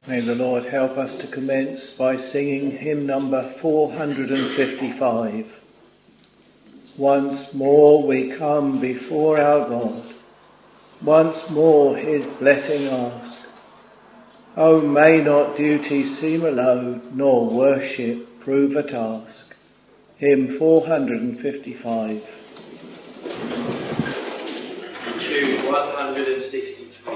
May the Lord help us to commence by singing hymn number 455. Once more we come before our God, once more his blessing ask. Oh, may not duty seem a load, nor worship prove a task. Hymn 455. Tune 163.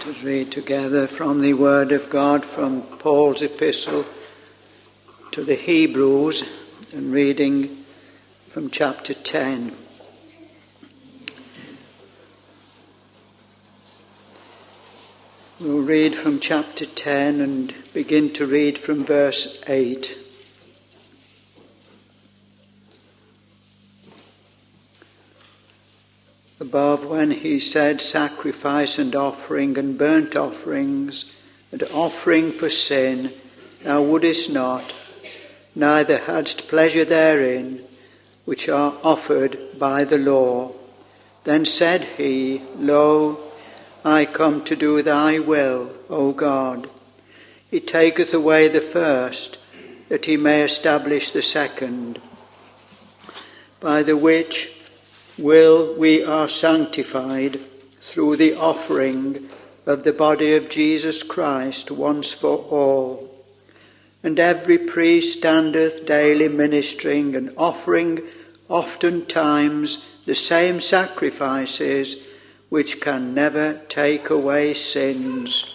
Let us read together from the Word of God from Paul's epistle to the Hebrews, and reading from chapter 10. We'll read from chapter 10 and begin to read from verse 8. Above, when he said, sacrifice and offering and burnt offerings and offering for sin, thou wouldest not, neither hadst pleasure therein, which are offered by the law. Then said he, Lo, I come to do thy will, O God. He taketh away the first, that he may establish the second, by the which will we are sanctified through the offering of the body of Jesus Christ once for all. And every priest standeth daily ministering and offering oftentimes the same sacrifices, which can never take away sins.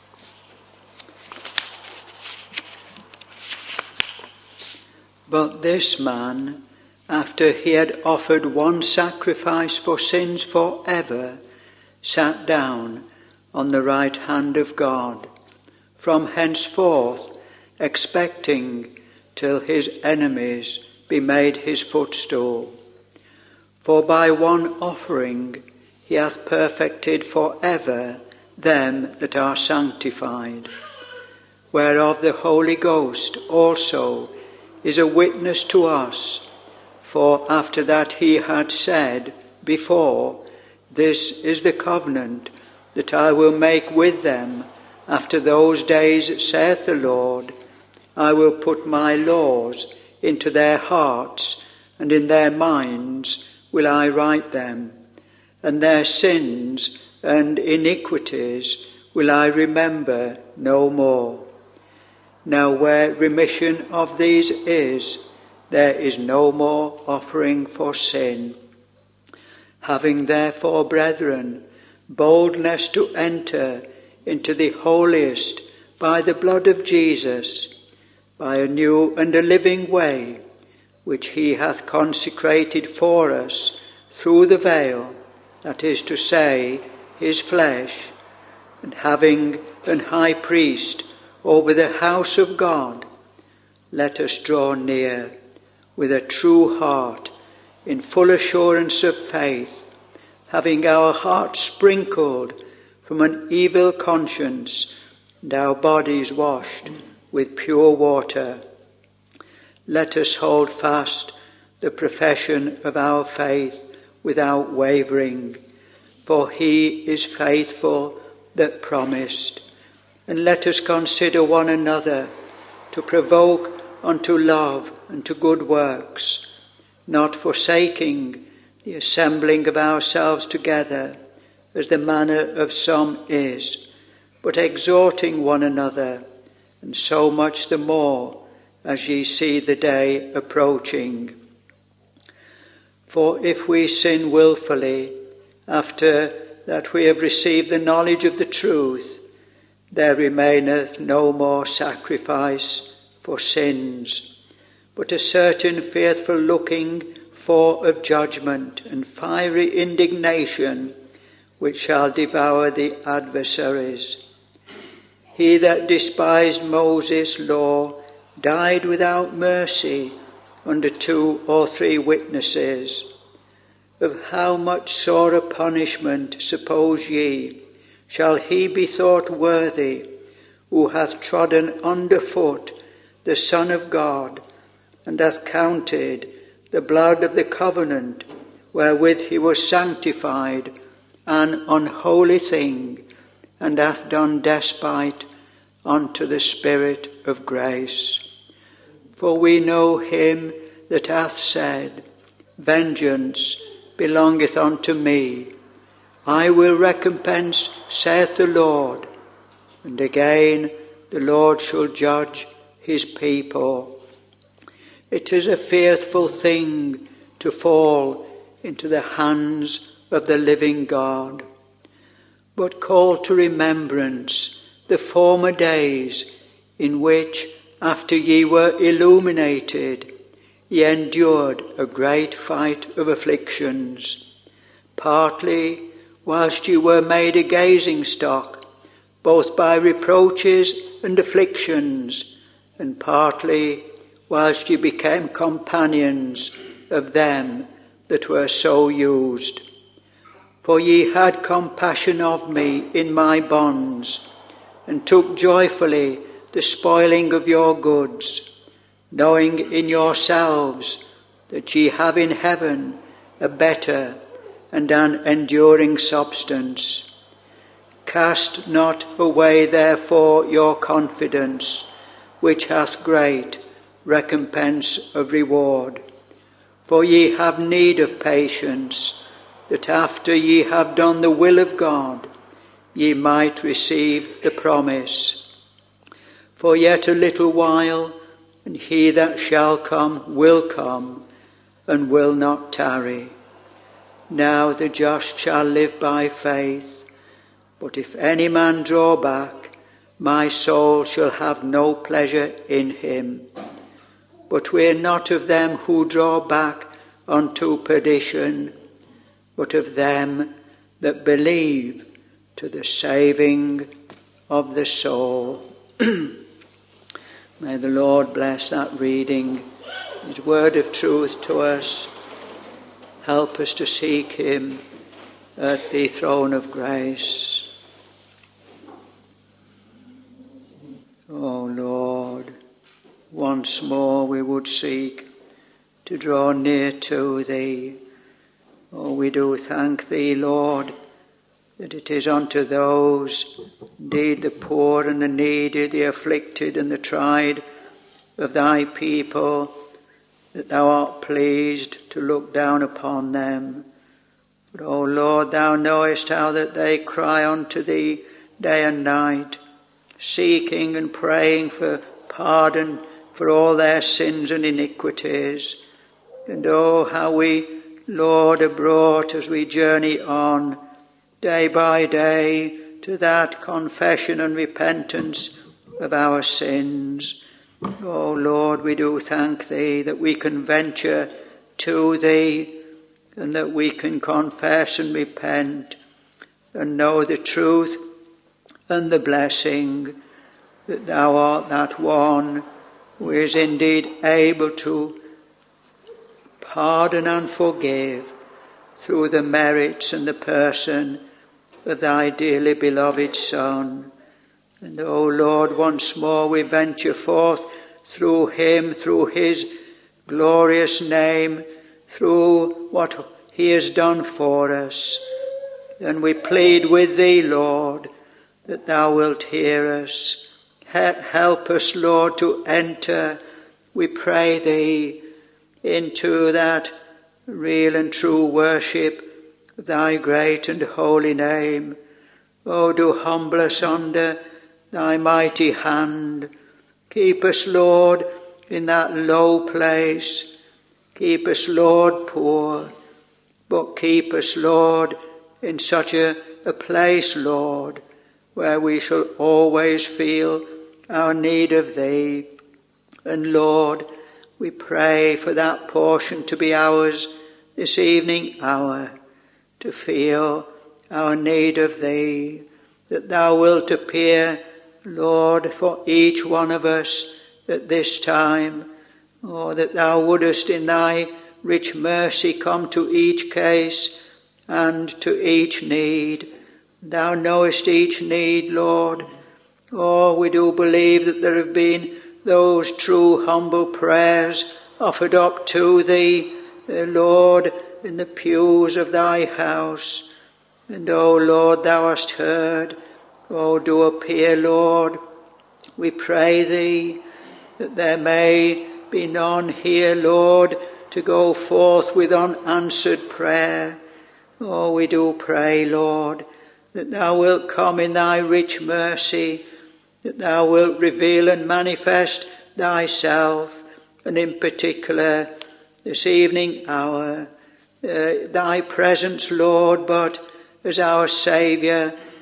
But this man, after he had offered one sacrifice for sins forever, sat down on the right hand of God, from henceforth expecting till his enemies be made his footstool. For by one offering he hath perfected for ever them that are sanctified, whereof the Holy Ghost also is a witness to us. For after that he had said before, This is the covenant that I will make with them after those days, saith the Lord. I will put my laws into their hearts, and in their minds will I write them. And their sins and iniquities will I remember no more. Now where remission of these is, there is no more offering for sin. Having therefore, brethren, boldness to enter into the holiest by the blood of Jesus, by a new and a living way, which he hath consecrated for us through the veil, that is to say, his flesh, and having an high priest over the house of God, let us draw near with a true heart, in full assurance of faith, having our hearts sprinkled from an evil conscience, and our bodies washed with pure water. Let us hold fast the profession of our faith without wavering, for he is faithful that promised. And let us consider one another to provoke unto love and to good works, not forsaking the assembling of ourselves together, as the manner of some is, but exhorting one another, and so much the more as ye see the day approaching. For if we sin wilfully, after that we have received the knowledge of the truth, there remaineth no more sacrifice for sins, but a certain fearful looking for of judgment and fiery indignation, which shall devour the adversaries. He that despised Moses' law died without mercy under 2 or 3 witnesses. Of how much sorer punishment, suppose ye, shall he be thought worthy, who hath trodden under foot the Son of God, and hath counted the blood of the covenant wherewith he was sanctified an unholy thing, and hath done despite unto the Spirit of grace. For we know him that hath said, Vengeance belongeth unto me, I will recompense, saith the Lord. And again, the Lord shall judge his people. It is a fearful thing to fall into the hands of the living God. but call to remembrance the former days in which, after ye were illuminated, ye endured a great fight of afflictions, partly whilst ye were made a gazing stock, both by reproaches and afflictions, and partly whilst ye became companions of them that were so used. For ye had compassion of me in my bonds, and took joyfully the spoiling of your goods, knowing in yourselves that ye have in heaven a better and an enduring substance. Cast not away therefore your confidence, which hath great recompense of reward. For ye have need of patience, that after ye have done the will of God, ye might receive the promise. For yet a little while, and he that shall come will come, and will not tarry. Now the just shall live by faith. But if any man draw back, my soul shall have no pleasure in him. But we are not of them who draw back unto perdition, but of them that believe to the saving of the soul. May the Lord bless that reading, his word of truth to us. Help us to seek him at the throne of grace. O Lord, once more we would seek to draw near to thee. Oh, we do thank thee, Lord, that it is unto those, indeed the poor and the needy, the afflicted and the tried of thy people, that thou art pleased to look down upon them. But, O Lord, thou knowest how that they cry unto thee day and night, seeking and praying for pardon for all their sins and iniquities. And oh, how we, Lord, are brought as we journey on, day by day, to that confession and repentance of our sins. Oh, Lord, we do thank thee that we can venture to thee, and that we can confess and repent, and know the truth and the blessing, that thou art that one who is indeed able to pardon and forgive through the merits and the person of thy dearly beloved Son. And, O Lord, once more we venture forth through him, through his glorious name, through what he has done for us. And we plead with thee, Lord, that thou wilt hear us. Help us, Lord, to enter, we pray thee, into that real and true worship of thy great and holy name. Oh, do humble us under thy mighty hand. Keep us, Lord, in that low place. Keep us, Lord, poor. But keep us, Lord, in such a place, Lord, where we shall always feel our need of thee. And, Lord, we pray for that portion to be ours this evening hour, to feel our need of thee, that thou wilt appear, Lord, for each one of us at this time, or that thou wouldest in thy rich mercy come to each case and to each need. Thou knowest each need, Lord. Oh, we do believe that there have been those true humble prayers offered up to thee, Lord, in the pews of thy house. And, O Lord, thou hast heard. Oh, do appear, Lord. We pray thee that there may be none here, Lord, to go forth with unanswered prayer. Oh, we do pray, Lord, that thou wilt come in thy rich mercy, that thou wilt reveal and manifest thyself, and in particular this evening hour, thy presence, Lord, but as our Saviour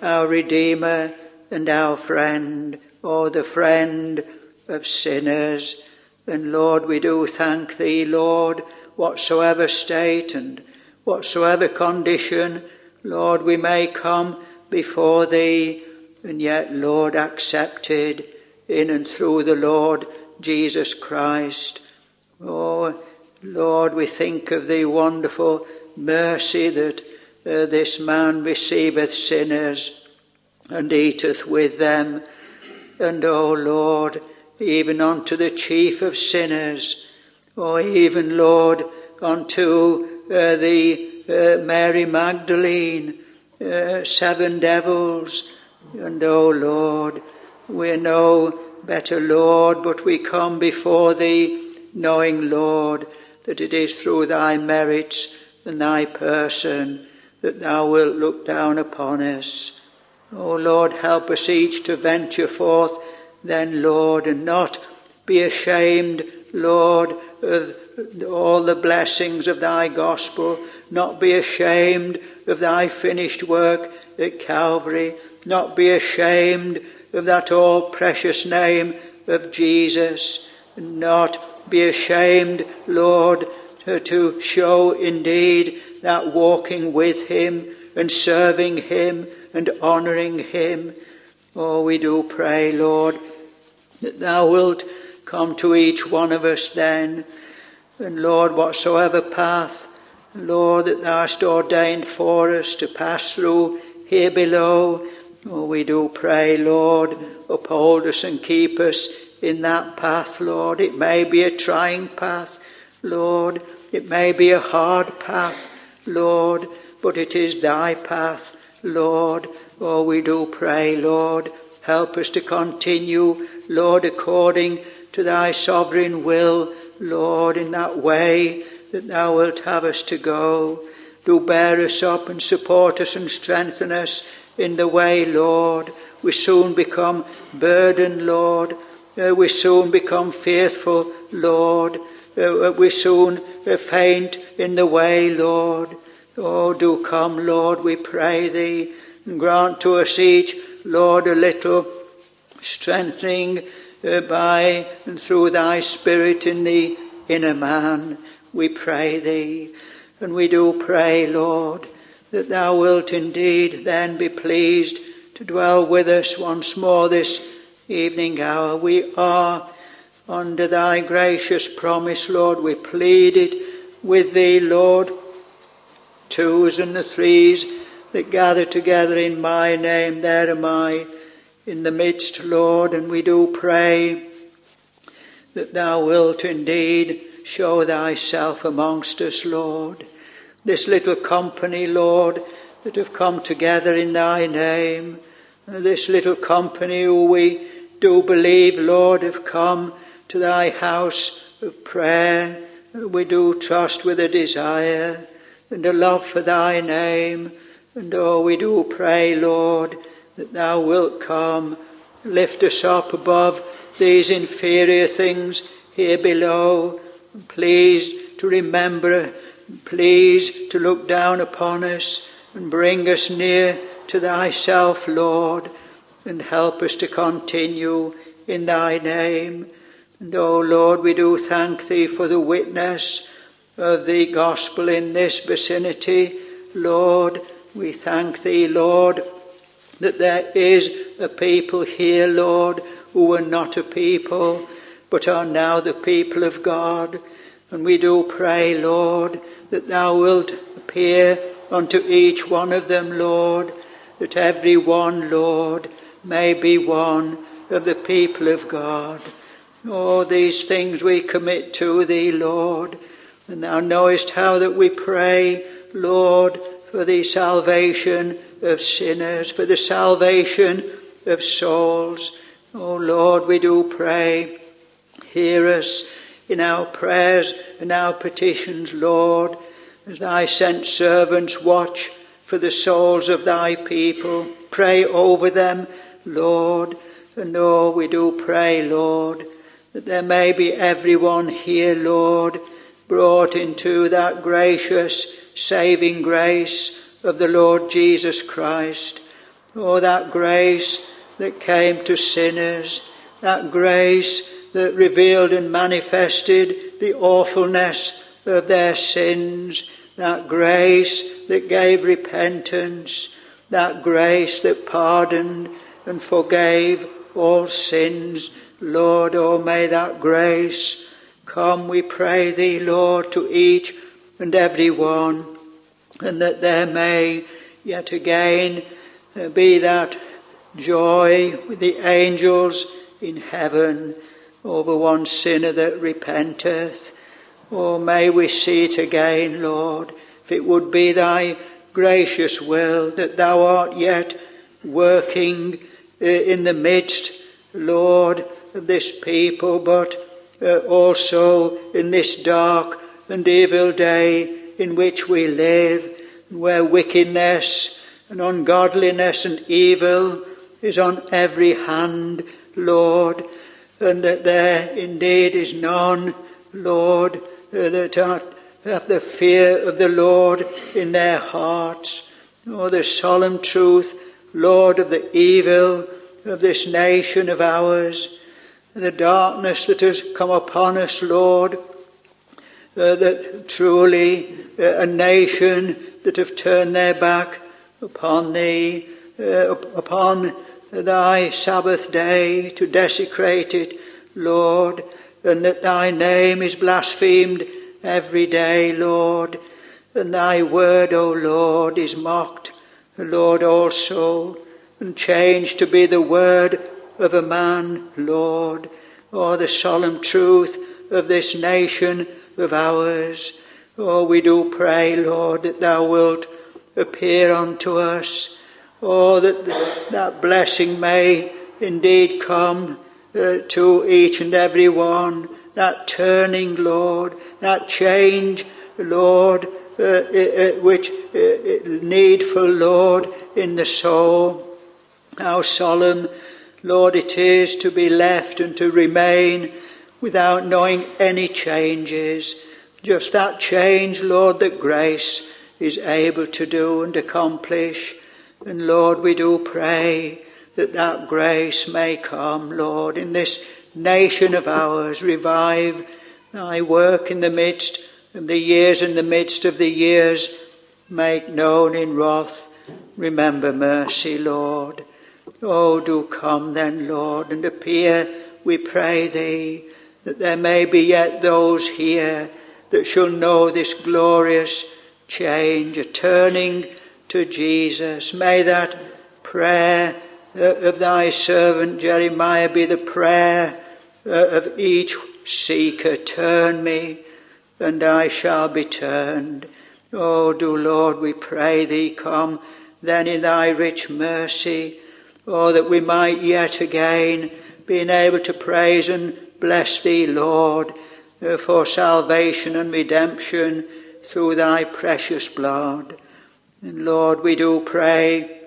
our Redeemer and our friend, or the friend of sinners. And Lord, we do thank thee, Lord, whatsoever state and whatsoever condition, Lord, we may come before thee, and yet, Lord, accepted in and through the Lord Jesus Christ. Oh, Lord, we think of the wonderful mercy that this man receiveth sinners and eateth with them. And, oh, Lord, even unto the chief of sinners, or even, Lord, unto the Mary Magdalene, 7 devils. And, oh, Lord, we know better, Lord, but we come before thee, knowing, Lord, that it is through thy merits and thy person that thou wilt look down upon us. Oh, Lord, help us each to venture forth then, Lord, and not be ashamed, Lord, of all the blessings of thy gospel, not be ashamed of thy finished work at Calvary, not be ashamed of that all precious name of Jesus, not be ashamed, Lord, to show indeed that walking with him and serving him and honouring him. Oh, we do pray, Lord, that thou wilt come to each one of us then, and Lord, whatsoever path, Lord, that thou hast ordained for us to pass through here below, oh, we do pray, Lord, uphold us and keep us in that path, Lord. It may be a trying path, Lord. It may be a hard path, Lord, but it is thy path, Lord. Oh, we do pray, Lord, help us to continue, Lord, according to thy sovereign will, Lord, in that way that thou wilt have us to go. Do bear us up and support us and strengthen us in the way, Lord. We soon become burdened, Lord. We soon become fearful, Lord. We soon faint in the way, Lord. Oh, do come, Lord, we pray thee, and grant to us each, Lord, a little strengthening by and through thy Spirit in the inner man. We pray thee, and we do pray, Lord, that thou wilt indeed then be pleased to dwell with us once more this evening hour. We are under thy gracious promise, Lord. We plead it with thee, Lord. 2s and the 3s that gather together in my name, there am I in the midst, Lord, and we do pray that thou wilt indeed show thyself amongst us, Lord. This little company, Lord, that have come together in thy name, this little company who we do believe, Lord, have come to thy house of prayer. We do trust with a desire and a love for thy name. And oh, we do pray, Lord, that thou wilt come, lift us up above these inferior things here below. Please to remember, please to look down upon us and bring us near to thyself, Lord, and help us to continue in thy name. And oh, Lord, we do thank thee for the witness of the gospel in this vicinity. Lord, we thank thee, Lord, that there is a people here, Lord, who are not a people, but are now the people of God. And we do pray, Lord, that thou wilt appear unto each one of them, Lord, that every one, Lord, may be one of the people of God. All these things we commit to thee, Lord, and thou knowest how that we pray, Lord, for the salvation of sinners, for the salvation of souls. Oh, Lord, we do pray, hear us in our prayers and our petitions, Lord, as thy sent servants watch for the souls of thy people. Pray over them, Lord, and oh, we do pray, Lord, that there may be everyone here, Lord, brought into that gracious, saving grace of the Lord Jesus Christ. Oh, that grace that came to sinners, that grace that revealed and manifested the awfulness of their sins, that grace that gave repentance, that grace that pardoned and forgave all sins. Lord, oh, may that grace come, we pray thee, Lord, to each and every one, and that there may yet again be that joy with the angels in heaven over one sinner that repenteth. Oh, may we see it again, Lord, if it would be thy gracious will that thou art yet working in the midst, Lord, of this people, but also in this dark and evil day in which we live, where wickedness and ungodliness and evil is on every hand, Lord, and that there indeed is none, Lord, that have the fear of the Lord in their hearts. Oh, the solemn truth, Lord, of the evil of this nation of ours, the darkness that has come upon us, Lord, that truly a nation that have turned their back upon thee, upon thy Sabbath day, to desecrate it, Lord, and that thy name is blasphemed every day, Lord, and thy word, O Lord, is mocked, Lord, also, and changed to be the word of a man, Lord. Oh, the solemn truth of this nation of ours. Oh, we do pray, Lord, that thou wilt appear unto us. Oh, that blessing may indeed come to each and every one. That turning, Lord, that change, Lord, which needful, Lord, in the soul. How solemn, Lord, it is to be left and to remain without knowing any changes. Just that change, Lord, that grace is able to do and accomplish. And Lord, we do pray that that grace may come, Lord, in this nation of ours. Revive thy work in the midst of the years, in the midst of the years. Make known in wrath. Remember mercy, Lord. Oh, do come then, Lord, and appear, we pray thee, that there may be yet those here that shall know this glorious change, a turning to Jesus. May that prayer of thy servant Jeremiah be the prayer of each seeker. Turn me, and I shall be turned. Oh, do, Lord, we pray thee, come then in thy rich mercy. Oh, that we might yet again be able to praise and bless thee, Lord, for salvation and redemption through thy precious blood. And Lord, we do pray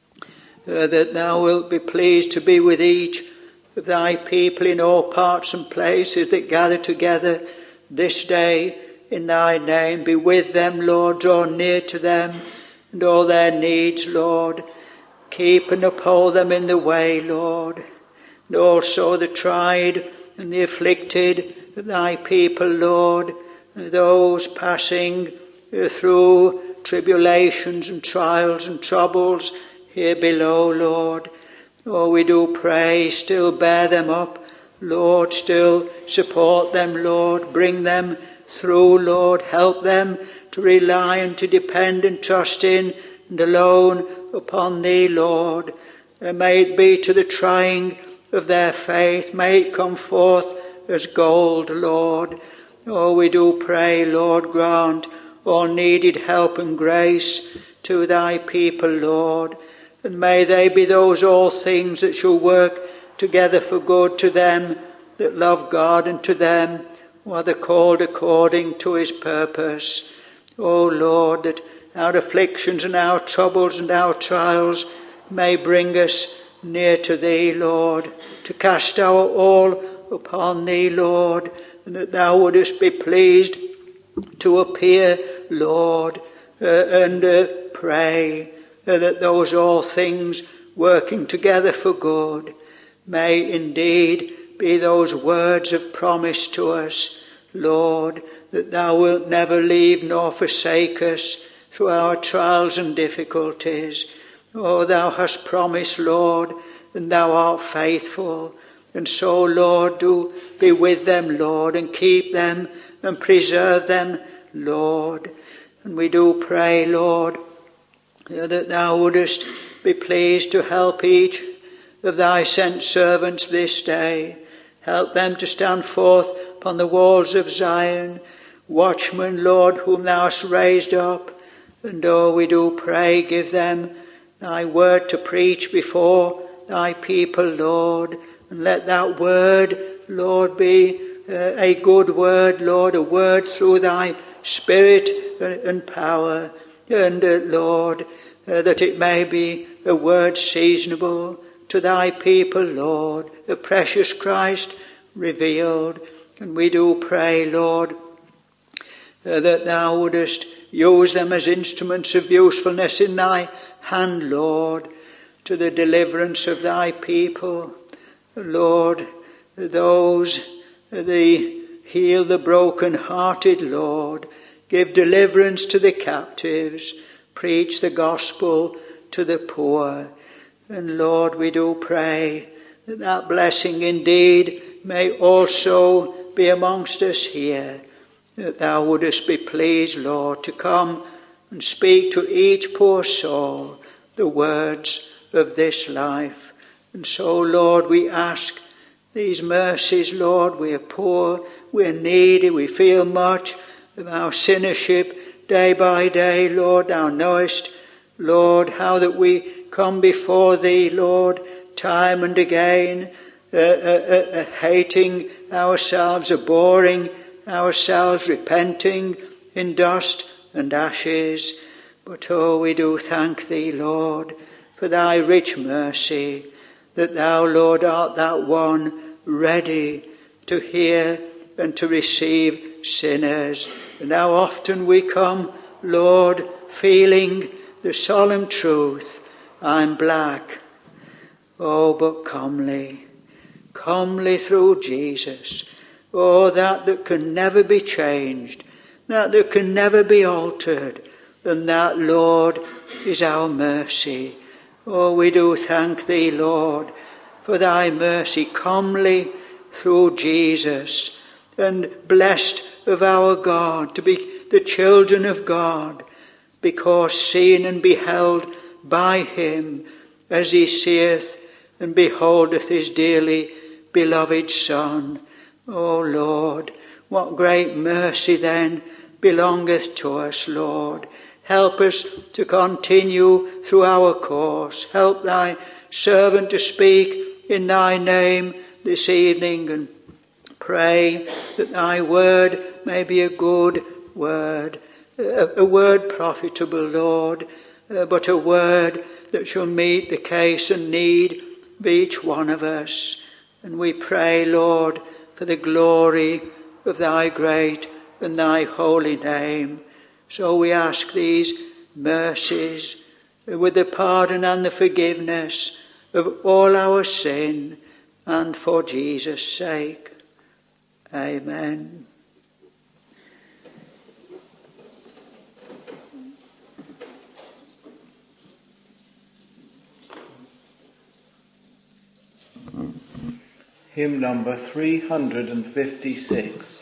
that thou wilt be pleased to be with each of thy people in all parts and places that gather together this day in thy name. Be with them, Lord, draw near to them and all their needs, Lord. Keep and uphold them in the way, Lord, and also the tried and the afflicted of thy people, Lord, those passing through tribulations and trials and troubles here below, Lord. Oh, we do pray, still bear them up, Lord, still support them, Lord, bring them through, Lord, help them to rely and to depend and trust in and alone upon thee, Lord. May it be to the trying of their faith, may it come forth as gold, Lord. Oh, we do pray, Lord, grant all needed help and grace to thy people, Lord. And may they be those all things that shall work together for good to them that love God, and to them who are the called according to his purpose. O Lord, that our afflictions and our troubles and our trials may bring us near to thee, Lord, to cast our all upon thee, Lord, and that thou wouldest be pleased to appear, Lord, and pray that those all things working together for good may indeed be those words of promise to us, Lord, that thou wilt never leave nor forsake us through our trials and difficulties. Oh, thou hast promised, Lord, and thou art faithful. And so, Lord, do be with them, Lord, and keep them and preserve them, Lord. And we do pray, Lord, that thou wouldest be pleased to help each of thy sent servants this day. Help them to stand forth upon the walls of Zion, watchmen, Lord, whom thou hast raised up. And oh, we do pray, give them thy word to preach before thy people, Lord. And let that word, Lord, be a good word, Lord, a word through thy Spirit and power. And Lord, that it may be a word seasonable to thy people, Lord, the precious Christ revealed. And we do pray, Lord, that thou wouldest use them as instruments of usefulness in thy hand, Lord, to the deliverance of thy people. Lord, those, heal the broken-hearted, Lord, give deliverance to the captives, preach the gospel to the poor. And Lord, we do pray that that blessing indeed may also be amongst us here, that thou wouldest be pleased, Lord, to come and speak to each poor soul the words of this life. And so, Lord, we ask these mercies, Lord. We are poor, we are needy, we feel much of our sinnership day by day, Lord. Thou knowest, Lord, how that we come before thee, Lord, time and again, hating ourselves, abhorring ourselves, repenting in dust and ashes. But oh, we do thank thee, Lord, for thy rich mercy, that thou, Lord, art that one ready to hear and to receive sinners. And how often we come, Lord, feeling the solemn truth, I'm black. Oh, but comely through Jesus. Oh, that can never be changed, that can never be altered. And that, Lord, is our mercy. Oh, we do thank thee, Lord, for thy mercy, comely through Jesus, and blessed of our God, to be the children of God, because seen and beheld by him, as he seeth and beholdeth his dearly beloved Son. O Lord, what great mercy then belongeth to us, Lord. Help us to continue through our course. Help thy servant to speak in thy name this evening, and pray that thy word may be a good word, a word profitable, Lord, but a word that shall meet the case and need of each one of us. And we pray, Lord, for the glory of thy great and thy holy name. So we ask these mercies with the pardon and the forgiveness of all our sin, and for Jesus' sake. Amen. Hymn number 356.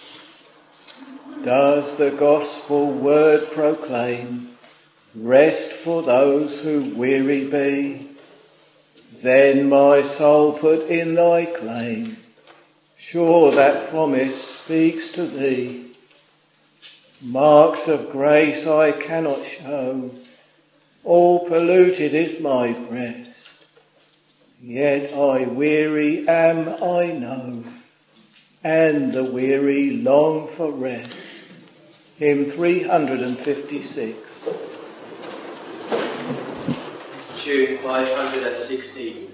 Does the gospel word proclaim rest for those who weary be? Then my soul put in thy claim, sure that promise speaks to thee. Marks of grace I cannot show, all polluted is my breast. Yet I weary am, I know, and the weary long for rest. Hymn 356. Tune 516.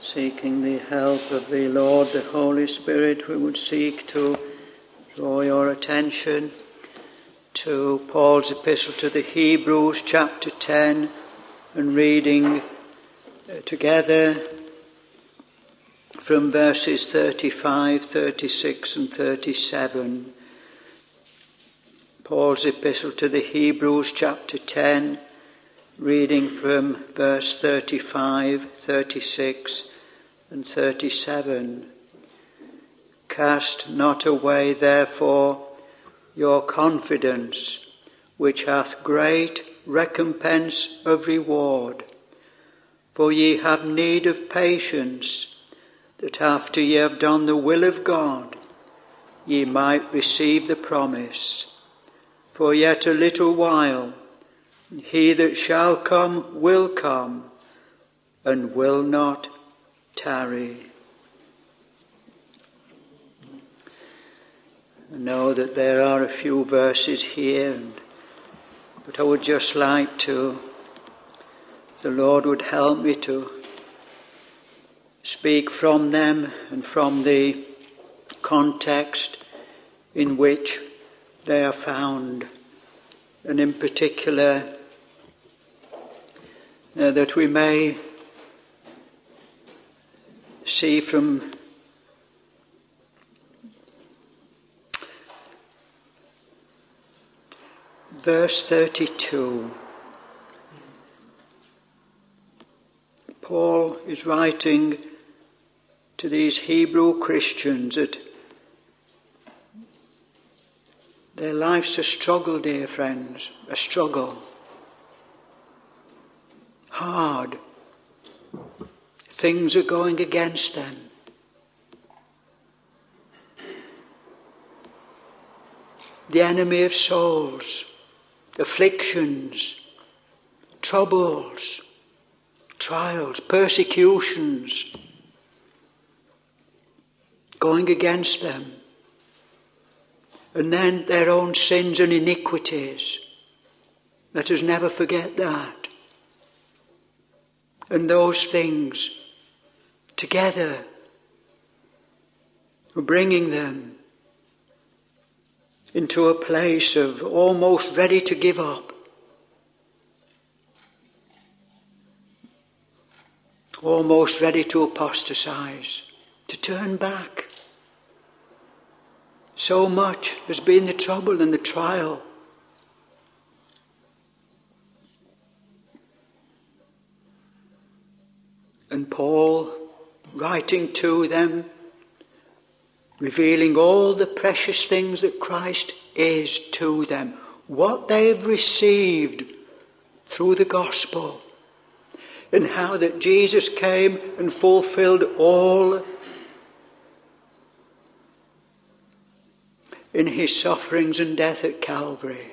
seeking the help of the Lord, the Holy Spirit, we would seek to draw your attention to Paul's epistle to the Hebrews, chapter 10, and reading together from verses 35, 36 and 37. Paul's epistle to the Hebrews, chapter 10, reading from verse 35, 36 and 37. Cast not away, therefore, your confidence, which hath great recompense of reward. For ye have need of patience, that after ye have done the will of God, ye might receive the promise. For yet a little while, and he that shall come will come, and will not tarry. I know that there are a few verses here, but I would just like to, if the Lord would help me to speak from them and from the context in which they are found, and in particular that we may see from verse 32. Paul is writing to these Hebrew Christians that their life's a struggle, dear friends, a struggle. Hard. Things are going against them. The enemy of souls, afflictions, troubles, trials, persecutions, going against them. And then their own sins and iniquities. Let us never forget that. And those things together are bringing them into a place of almost ready to give up. Almost ready to apostatize, to turn back. So much has been the trouble and the trial. And Paul, writing to them, revealing all the precious things that Christ is to them, what they have received through the gospel, and how that Jesus came and fulfilled all in his sufferings and death at Calvary.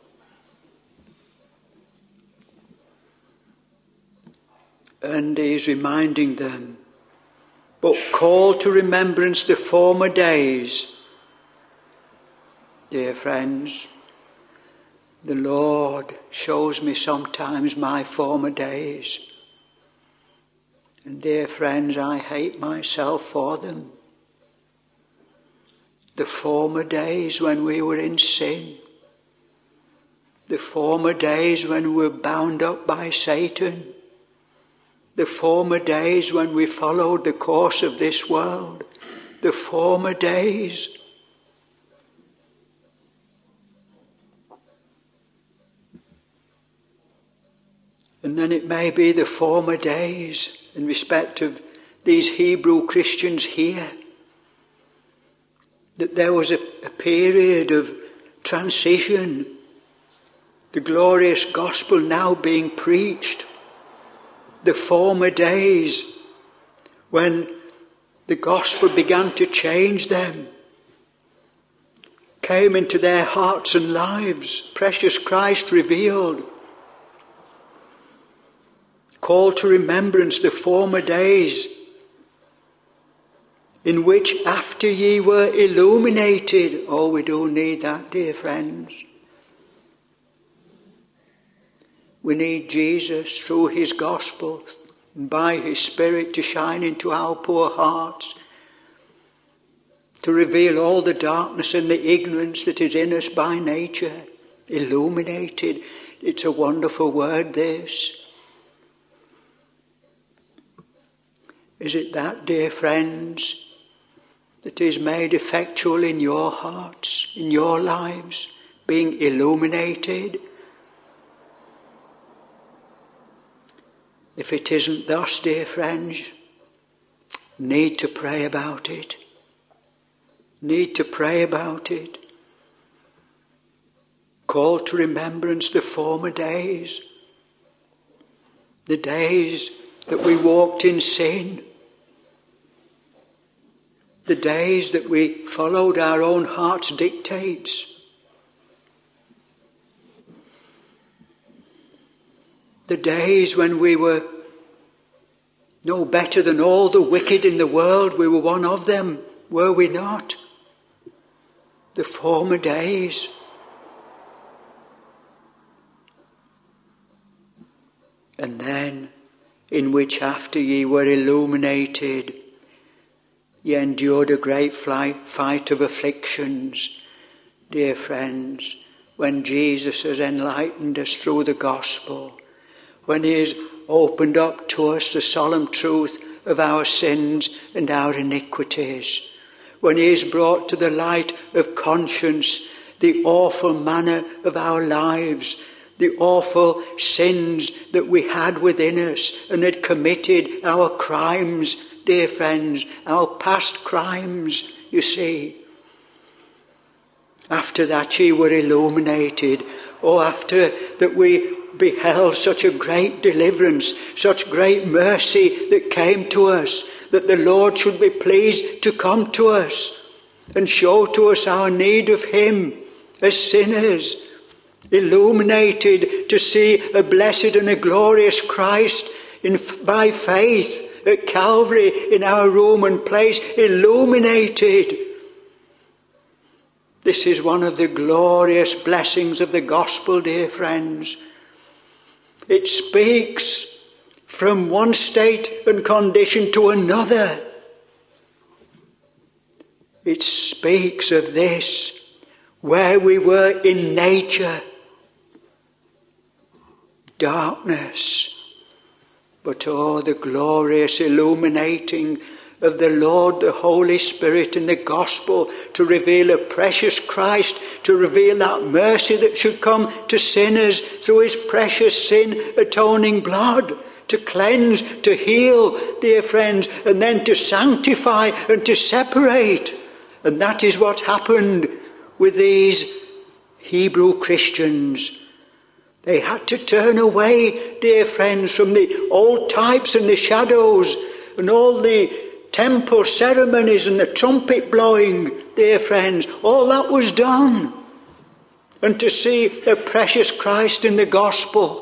And he is reminding them, but call to remembrance the former days. Dear friends, the Lord shows me sometimes my former days. And dear friends, I hate myself for them. The former days when we were in sin. The former days when we were bound up by Satan. The former days when we followed the course of this world. The former days. And then it may be the former days in respect of these Hebrew Christians here, that there was a period of transition, the glorious gospel now being preached. The former days when the gospel began to change them, came into their hearts and lives, precious Christ revealed. Call to remembrance the former days in which after ye were illuminated. Oh, we do need that, dear friends. We need Jesus through his gospel, and by his Spirit to shine into our poor hearts, to reveal all the darkness and the ignorance that is in us by nature, illuminated. It's a wonderful word, this. Is it that, dear friends, that is made effectual in your hearts, in your lives, being illuminated? If it isn't thus, dear friends, need to pray about it. Need to pray about it. Call to remembrance the former days, the days that we walked in sin, the days that we followed our own heart's dictates, the days when we were no better than all the wicked in the world. We were one of them, were we not? The former days. And then, in which after ye were illuminated, ye endured a great fight of afflictions. Dear friends, when Jesus has enlightened us through the gospel, when he has opened up to us the solemn truth of our sins and our iniquities, when he has brought to the light of conscience the awful manner of our lives, the awful sins that we had within us and had committed, our crimes, dear friends, our past crimes, you see. After that ye were illuminated, after that we beheld such a great deliverance, such great mercy that came to us, that the Lord should be pleased to come to us and show to us our need of him as sinners, illuminated to see a blessed and a glorious Christ by faith at Calvary in our room and place, illuminated. This is one of the glorious blessings of the gospel, dear friends. It speaks from one state and condition to another. It speaks of this, where we were in nature, darkness, but the glorious illuminating of the Lord, the Holy Spirit in the gospel, to reveal a precious Christ, to reveal that mercy that should come to sinners through his precious sin atoning blood, to cleanse, to heal, dear friends, and then to sanctify and to separate. And that is what happened with these Hebrew Christians. They had to turn away, dear friends, from the old types and the shadows and all the temple ceremonies and the trumpet blowing, dear friends. All that was done. And to see a precious Christ in the gospel.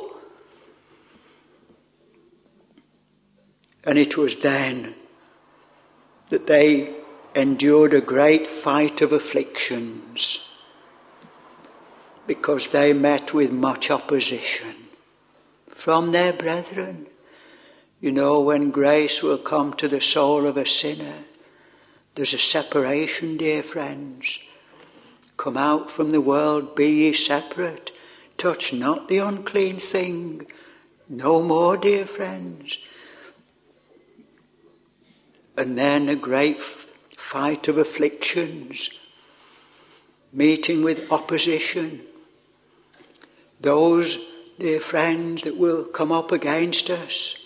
And it was then that they endured a great fight of afflictions, because they met with much opposition from their brethren. You know, when grace will come to the soul of a sinner, there's a separation, dear friends. Come out from the world, be ye separate. Touch not the unclean thing. No more, dear friends. And then a great fight of afflictions, meeting with opposition. Those, dear friends, that will come up against us.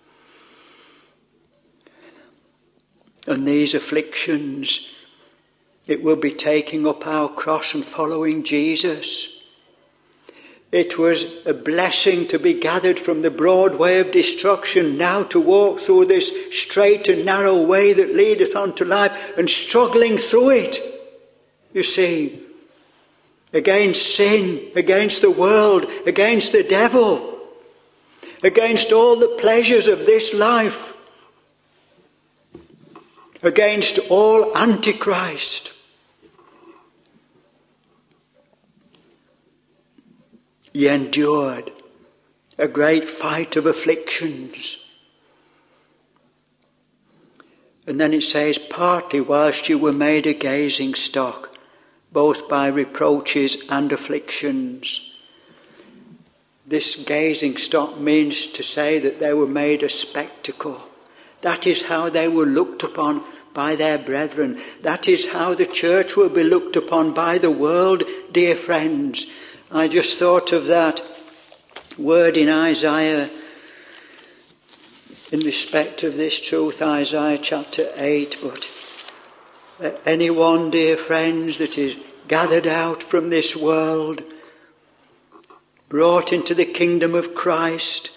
And these afflictions, it will be taking up our cross and following Jesus. It was a blessing to be gathered from the broad way of destruction, now to walk through this straight and narrow way that leadeth unto life, and struggling through it, you see, against sin, against the world, against the devil, against all the pleasures of this life, against all Antichrist. He endured a great fight of afflictions. And then it says, partly whilst you were made a gazing stock, both by reproaches and afflictions. This gazing stock means to say that they were made a spectacle. That is how they were looked upon by their brethren. That is how the church will be looked upon by the world, dear friends. I just thought of that word in Isaiah in respect of this truth, Isaiah chapter 8. But anyone, dear friends, that is gathered out from this world, brought into the kingdom of Christ,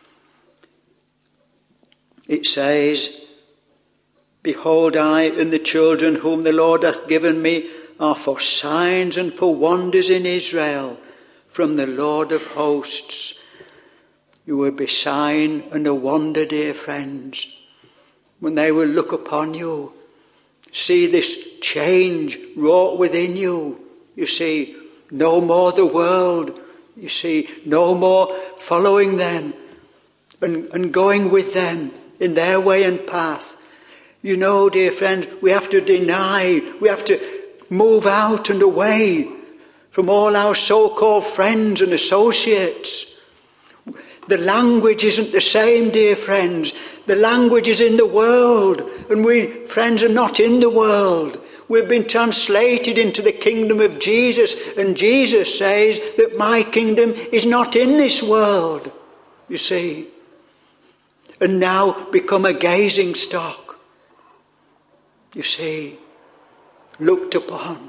it says, behold, I and the children whom the Lord hath given me are for signs and for wonders in Israel from the Lord of hosts. You will be a sign and a wonder, dear friends, when they will look upon you, see this change wrought within you. You see, no more the world. You see, no more following them and going with them in their way and path. You know, dear friends, we have to deny, we have to move out and away from all our so-called friends and associates. The language isn't the same, dear friends. The language is in the world, and we, friends, are not in the world. We've been translated into the kingdom of Jesus, and Jesus says that my kingdom is not in this world, you see. And now become a gazing stock, you see, looked upon.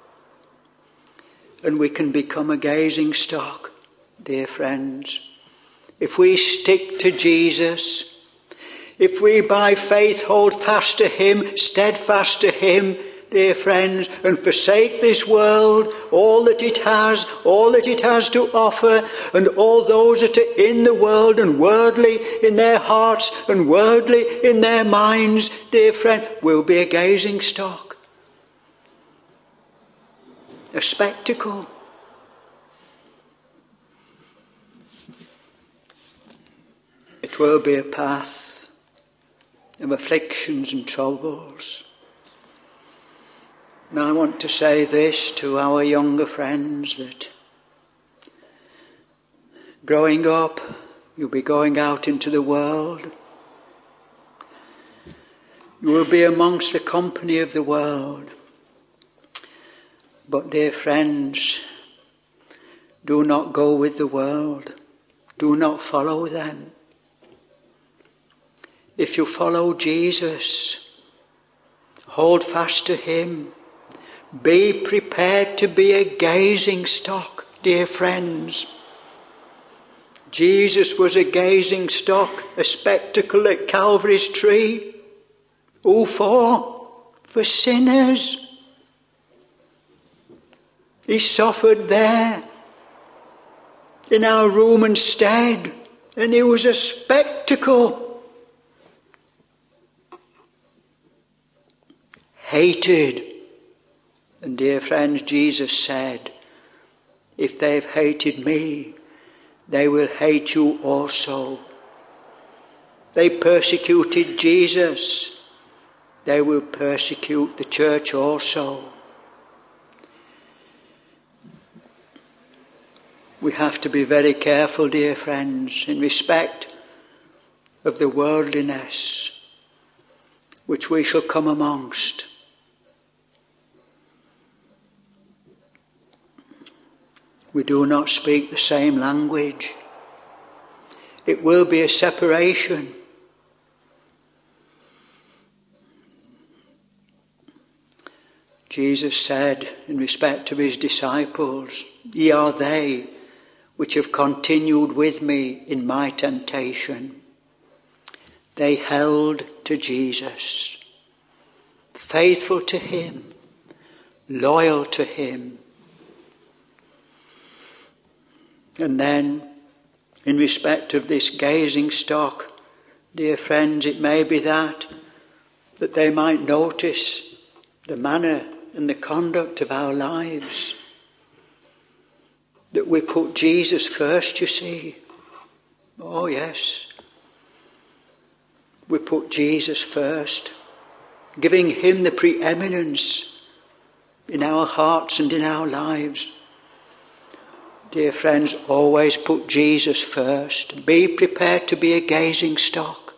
And we can become a gazing stock, dear friends, if we stick to Jesus, if we by faith hold fast to him, steadfast to him, dear friends, and forsake this world, all that it has to offer, and all those that are in the world and worldly in their hearts and worldly in their minds, dear friend, will be a gazing stock, a spectacle. It will be a path of afflictions and troubles. And I want to say this to our younger friends, that growing up, you'll be going out into the world. You will be amongst the company of the world. But dear friends, do not go with the world. Do not follow them. If you follow Jesus, hold fast to him. Be prepared to be a gazing stock, dear friends. Jesus was a gazing stock, a spectacle at Calvary's tree. Who for? For sinners. He suffered there in our room instead, and he was a spectacle. Hated. And dear friends, Jesus said, if they've hated me, they will hate you also. They persecuted Jesus. They will persecute the church also. We have to be very careful, dear friends, in respect of the worldliness which we shall come amongst. We do not speak the same language. It will be a separation. Jesus said in respect to his disciples, ye are they which have continued with me in my temptation. They held to Jesus, faithful to him, loyal to him. And then, in respect of this gazing stock, dear friends, it may be that they might notice the manner and the conduct of our lives. That we put Jesus first, you see. Oh yes. We put Jesus first. giving him the preeminence in our hearts and in our lives. Dear friends, always put Jesus first. Be prepared to be a gazing stock.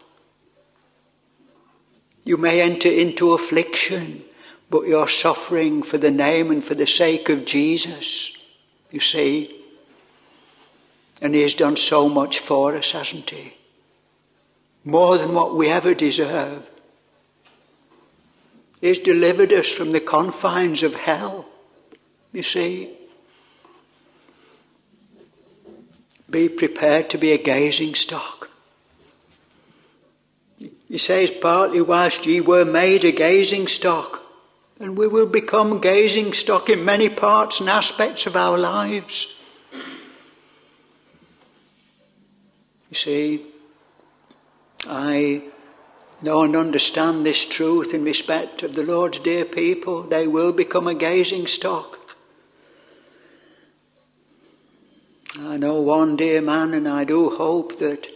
You may enter into affliction, but you're suffering for the name and for the sake of Jesus, you see. And he has done so much for us, hasn't he? More than what we ever deserve. He's delivered us from the confines of hell, you see. Be prepared to be a gazing stock. He says, partly whilst ye were made a gazing stock, and we will become gazing stock in many parts and aspects of our lives. You see, I know and understand this truth in respect of the Lord's dear people. They will become a gazing stock. I know one dear man, and I do hope that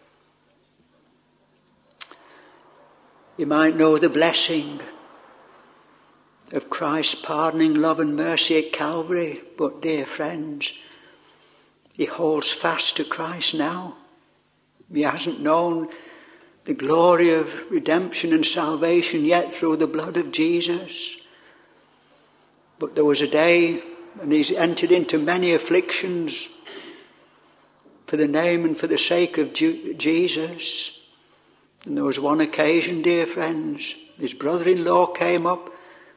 he might know the blessing of Christ's pardoning love and mercy at Calvary. But dear friends, he holds fast to Christ now. He hasn't known the glory of redemption and salvation yet through the blood of Jesus. But there was a day when he's entered into many afflictions for the name and for the sake of Jesus. And there was one occasion, dear friends, his brother-in-law came up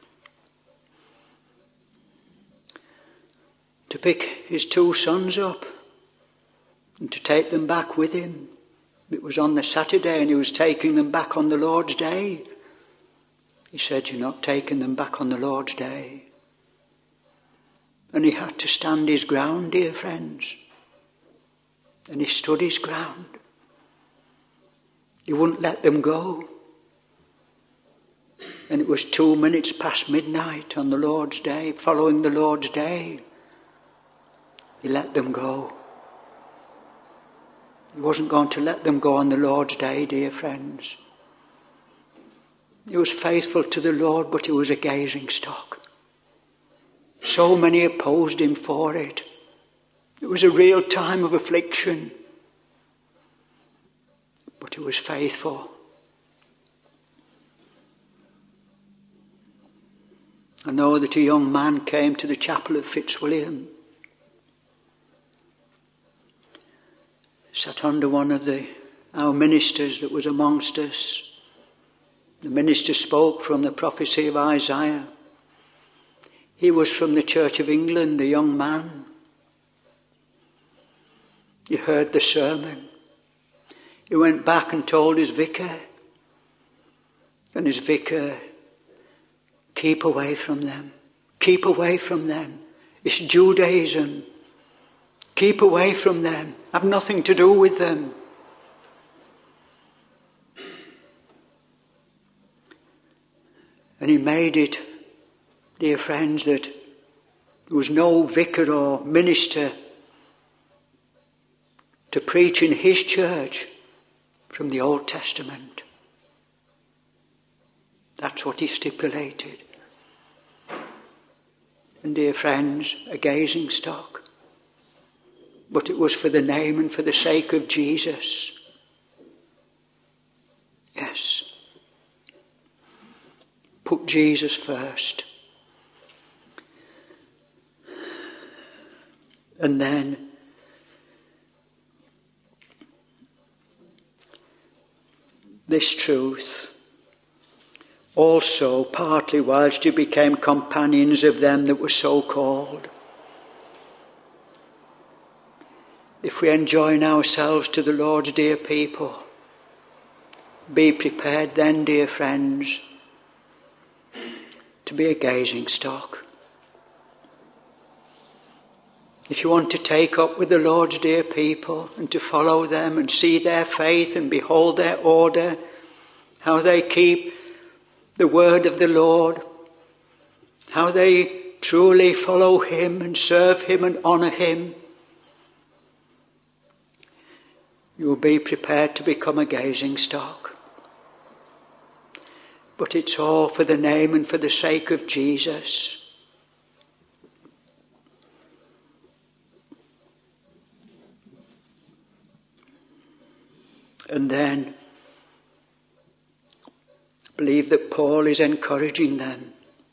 to pick his 2 sons up and to take them back with him. It was on the Saturday and he was taking them back on the Lord's Day. He said, "You're not taking them back on the Lord's Day." And he had to stand his ground, dear friends. And he stood his ground. He wouldn't let them go. And it was 2 minutes past midnight on the Lord's Day, following the Lord's Day. He let them go. He wasn't going to let them go on the Lord's Day, dear friends. He was faithful to the Lord, but he was a gazing stock. So many opposed him for it. It was a real time of affliction. But he was faithful. I know that a young man came to the chapel of Fitzwilliam. Sat under one of our ministers that was amongst us. The minister spoke from the prophecy of Isaiah. He was from the Church of England, the young man. He heard the sermon. He went back and told his vicar. And his vicar, keep away from them. Keep away from them. It's Judaism. Keep away from them. Have nothing to do with them. And he made it, dear friends, that there was no vicar or minister to preach in his church from the Old Testament. That's what he stipulated. And dear friends, a gazing stock. But it was for the name and for the sake of Jesus. Yes. Put Jesus first. And then this truth also partly whilst you became companions of them that were so called. If we enjoin ourselves to the Lord's dear people, be prepared then, dear friends, to be a gazing stock. If you want to take up with the Lord's dear people and to follow them and see their faith and behold their order, how they keep the word of the Lord, how they truly follow him and serve him and honour him, you will be prepared to become a gazing stock. but it's all for the name and for the sake of Jesus. And then, I believe that Paul is encouraging them.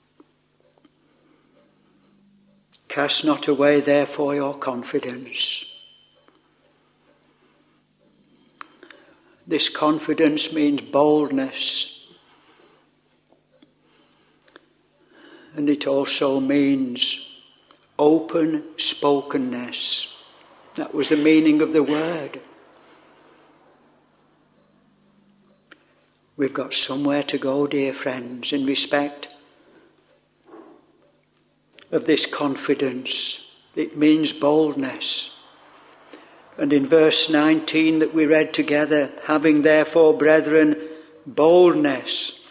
Cast not away therefore your confidence. This confidence means boldness. And it also means open spokenness. That was the meaning of the word. We've got somewhere to go, dear friends, in respect of this confidence. It means boldness. And in verse 19 that we read together, having therefore, brethren, boldness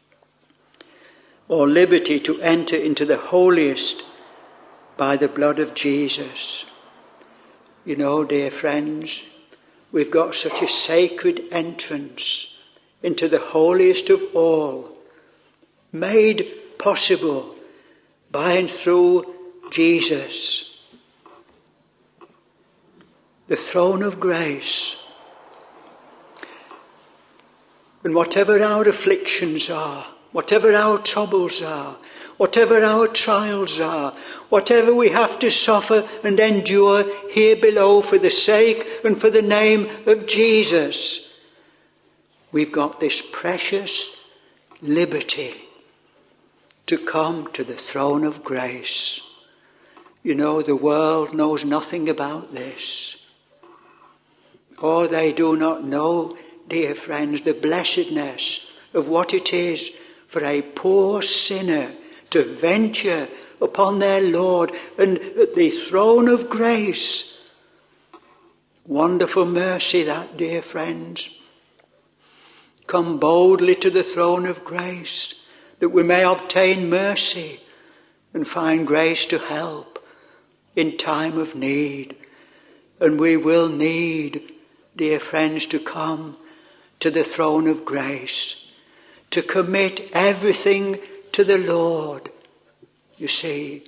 or liberty to enter into the holiest by the blood of Jesus. You know, dear friends, we've got such a sacred entrance into the holiest of all, made possible by and through Jesus. The throne of grace. And whatever our afflictions are, whatever our troubles are, whatever our trials are, whatever we have to suffer and endure here below for the sake and for the name of Jesus, we've got this precious liberty to come to the throne of grace. You know, the world knows nothing about this. Oh, they do not know, dear friends, the blessedness of what it is for a poor sinner to venture upon their Lord and at the throne of grace. Wonderful mercy that, dear friends. Come boldly to the throne of grace, that we may obtain mercy and find grace to help in time of need. And we will need, dear friends, to come to the throne of grace, to commit everything to the Lord, you see.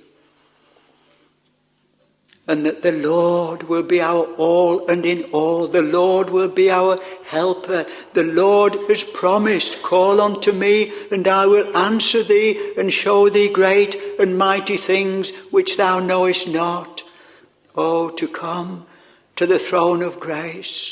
And that the Lord will be our all and in all. The Lord will be our helper. The Lord has promised, call unto me and I will answer thee and show thee great and mighty things which thou knowest not. Oh, to come to the throne of grace.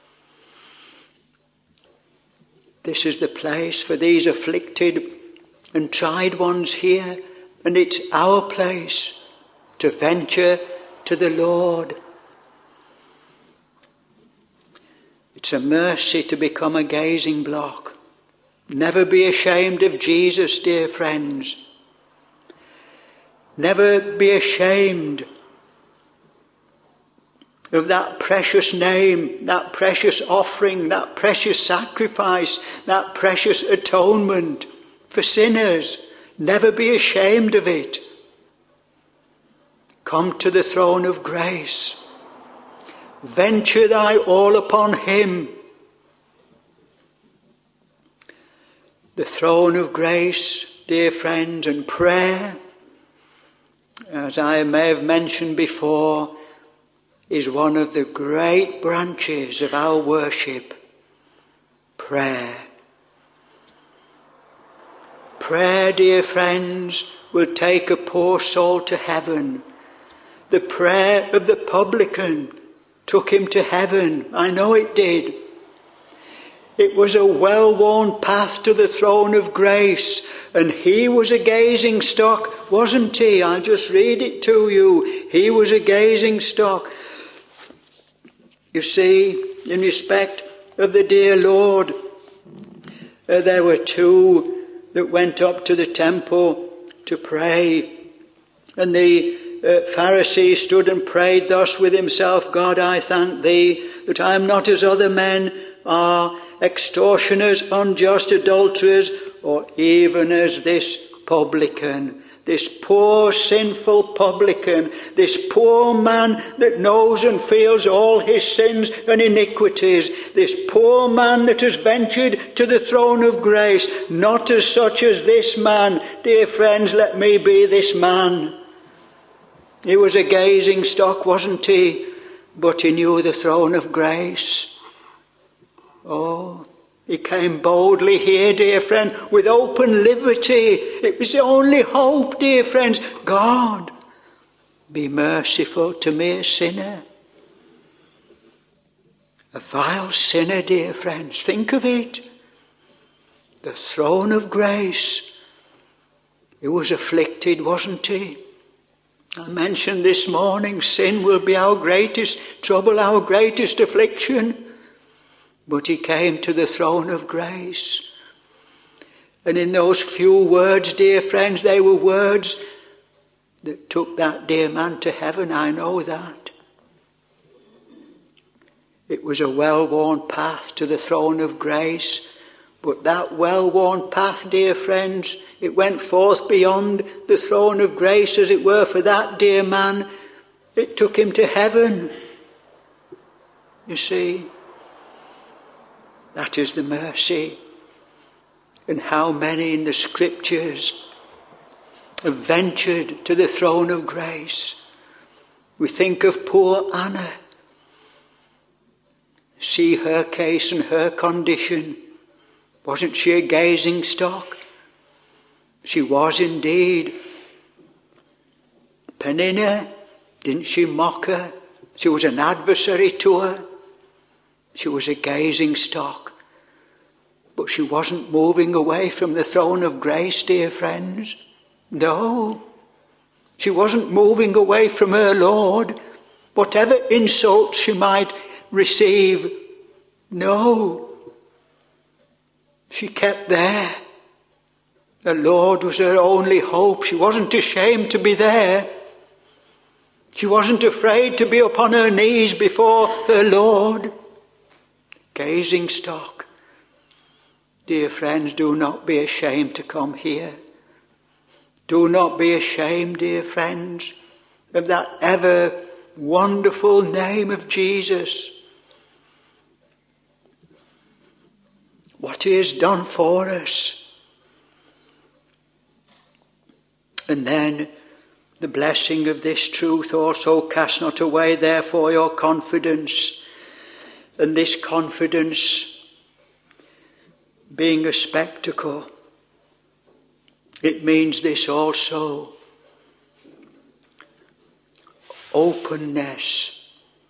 This is the place for these afflicted and tried ones here, and it's our place to venture to the Lord. It's a mercy to become a gazing block. Never be ashamed of Jesus, dear friends. Never be ashamed of that precious name, that precious offering, that precious sacrifice, that precious atonement for sinners. Never be ashamed of it. Come to the throne of grace. Venture thy all upon him. The throne of grace, dear friends, and prayer, as I may have mentioned before, is one of the great branches of our worship. Prayer. Prayer, dear friends, will take a poor soul to heaven. The prayer of the publican took him to heaven. I know it did. It was a well-worn path to the throne of grace. And he was a gazing stock, wasn't he? I'll just read it to you. He was a gazing stock. You see, in respect of the dear Lord, there were two that went up to the temple to pray. And the Pharisee stood and prayed thus with himself, God, I thank thee that I am not as other men are, extortioners, unjust, adulterers, or even as this publican. This poor sinful publican, this poor man that knows and feels all his sins and iniquities, this poor man that has ventured to the throne of grace, not as such as this man. Dear friends, let me be this man. He was a gazing stock, wasn't he? But he knew the throne of grace. Oh, he came boldly here, dear friend, with open liberty. It was the only hope, dear friends. God, be merciful to me, a sinner. A vile sinner, dear friends. Think of it. The throne of grace. He was afflicted, wasn't he? I mentioned this morning, sin will be our greatest trouble, our greatest affliction. But he came to the throne of grace. And in those few words, dear friends, they were words that took that dear man to heaven, I know that. It was a well-worn path to the throne of grace. But that well-worn path, dear friends, it went forth beyond the throne of grace, as it were, for that dear man. It took him to heaven. You see, that is the mercy. And how many in the scriptures have ventured to the throne of grace. We think of poor Anna. See her case and her condition. Wasn't she a gazing stock? She was indeed. Peninnah, didn't she mock her? She was an adversary to her. She was a gazing stock. But she wasn't moving away from the throne of grace, dear friends. No. She wasn't moving away from her Lord. Whatever insults she might receive. No. She kept there. The Lord was her only hope. She wasn't ashamed to be there. She wasn't afraid to be upon her knees before her Lord. Gazing stock. Dear friends, do not be ashamed to come here. Do not be ashamed, dear friends, of that ever wonderful name of Jesus. What he has done for us. And then the blessing of this truth also, cast not away therefore your confidence. And this confidence being a spectacle, it means this also. Openness.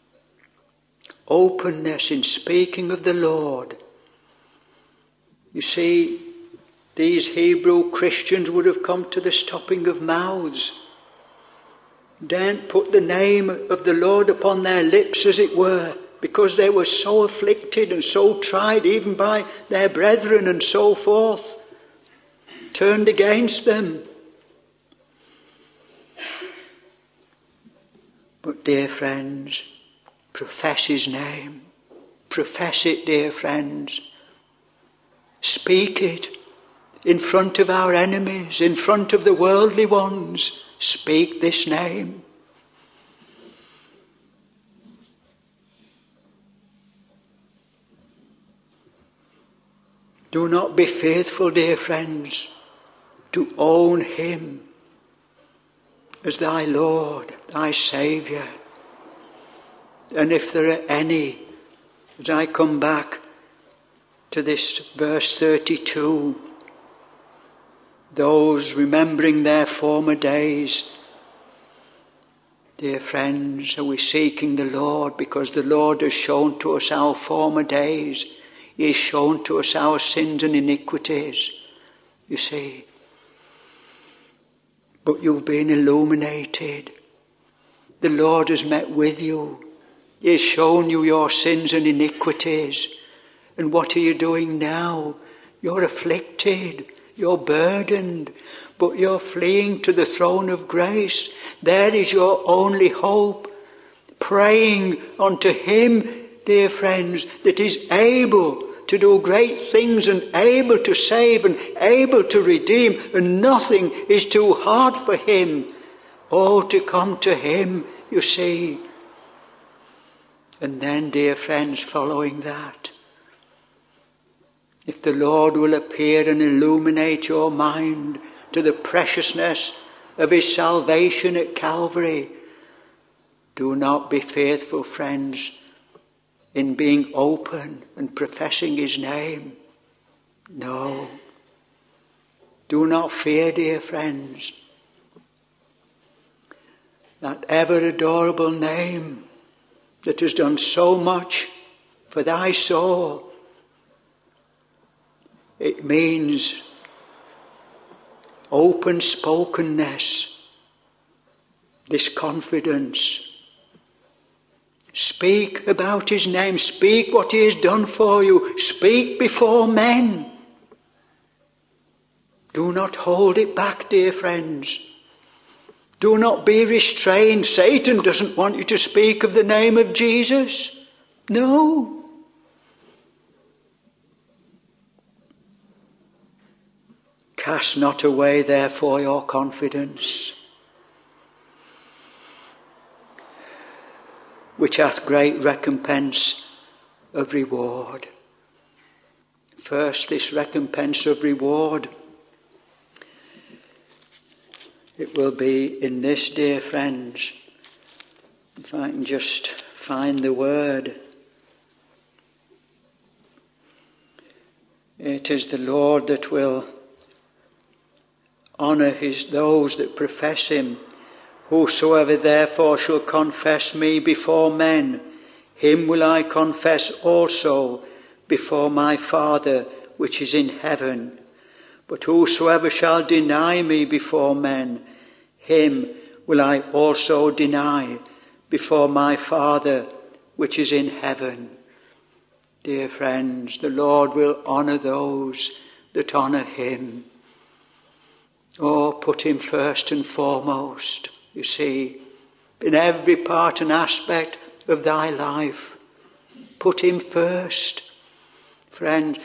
Openness in speaking of the Lord. You see, these Hebrew Christians would have come to the stopping of mouths. Daren't put the name of the Lord upon their lips, as it were, because they were so afflicted and so tried even by their brethren and so forth, turned against them. But dear friends, profess his name. Profess it, dear friends. Speak it in front of our enemies, in front of the worldly ones. Speak this name. Do not be faithful, dear friends, to own him as thy Lord, thy Saviour. And if there are any, as I come back to this verse 32, those remembering their former days, dear friends, are we seeking the Lord? Because the Lord has shown to us our former days. He has shown to us our sins and iniquities, you see. But you've been illuminated. The Lord has met with you. He has shown you your sins and iniquities. And what are you doing now? You're afflicted. You're burdened. But you're fleeing to the throne of grace. There is your only hope. Praying unto him, dear friends, that is able to do great things and able to save and able to redeem, and nothing is too hard for him. Oh, to come to him, you see. And then, dear friends, following that, if the Lord will appear and illuminate your mind to the preciousness of his salvation at Calvary, do not be faithful, friends, in being open and professing his name. No. Do not fear, dear friends. That ever adorable name that has done so much for thy soul. It means open spokenness, this confidence. Speak about his name. Speak what he has done for you. Speak before men. Do not hold it back, dear friends. Do not be restrained. Satan doesn't want you to speak of the name of Jesus. No. Cast not away, therefore, your confidence, which hath great recompense of reward. First, this recompense of reward. It will be in this, dear friends, if I can just find the word. It is the Lord that will honour those that profess him. Whosoever therefore shall confess me before men, him will I confess also before my Father which is in heaven. But whosoever shall deny me before men, him will I also deny before my Father which is in heaven. Dear friends, the Lord will honour those that honour him. Oh, put him first and foremost. You see, in every part and aspect of thy life, put him first. Friends,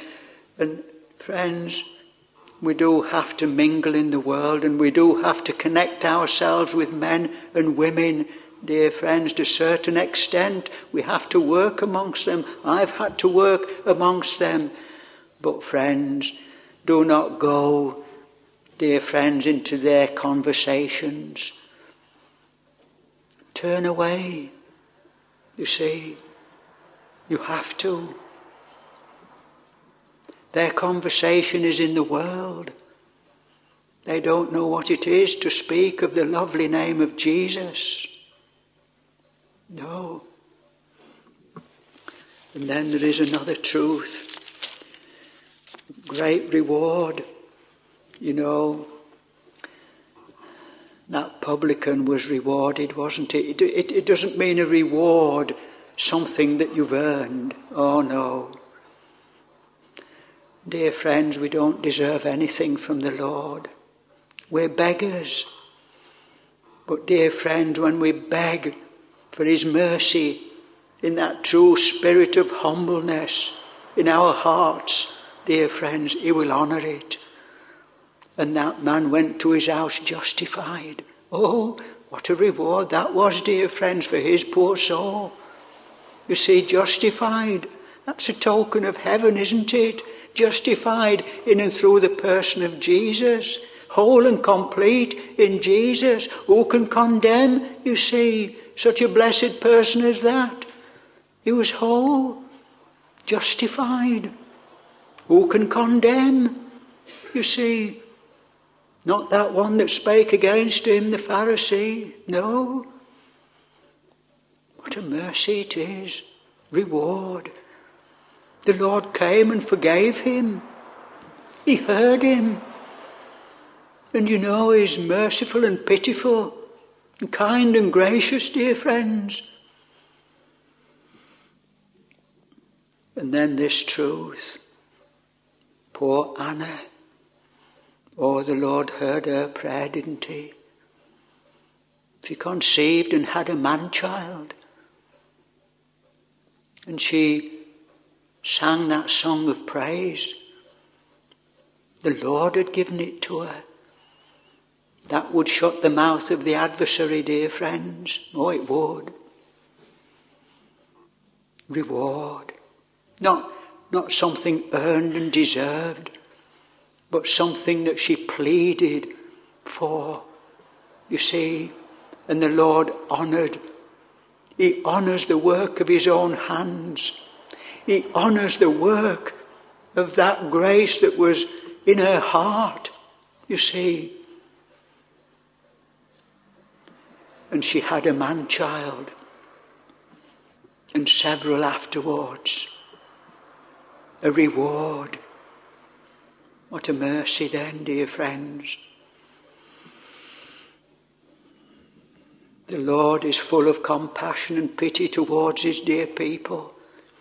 we do have to mingle in the world, and we do have to connect ourselves with men and women, dear friends, to a certain extent. We have to work amongst them. I've had to work amongst them. But friends, do not go, dear friends, into their conversations. Turn away. You see, you have to. Their conversation is in the world. They don't know what it is to speak of the lovely name of Jesus. No. And then there is another truth. Great reward. You know, that publican was rewarded, wasn't it? It doesn't mean a reward, something that you've earned. Oh no. Dear friends, we don't deserve anything from the Lord. We're beggars. But dear friends, when we beg for his mercy in that true spirit of humbleness in our hearts, dear friends, he will honour it. And that man went to his house justified. Oh, what a reward that was, dear friends, for his poor soul. You see, justified, that's a token of heaven, isn't it? Justified in and through the person of Jesus. Whole and complete in Jesus. Who can condemn, you see, such a blessed person as that? He was whole, justified. Who can condemn, you see? Not that one that spake against him, the Pharisee. No. What a mercy it is. Reward. The Lord came and forgave him. He heard him. And you know, he's merciful and pitiful and kind and gracious, dear friends. And then this truth. Poor Anna. Oh, the Lord heard her prayer, didn't he? She conceived and had a man-child. And she sang that song of praise. The Lord had given it to her. That would shut the mouth of the adversary, dear friends. Oh, it would. Reward. Not something earned and deserved, but something that she pleaded for. You see, and the Lord honoured. He honours the work of his own hands. He honours the work of that grace that was in her heart, you see. And she had a man-child, and several afterwards. A reward. What a mercy then, dear friends. The Lord is full of compassion and pity towards his dear people.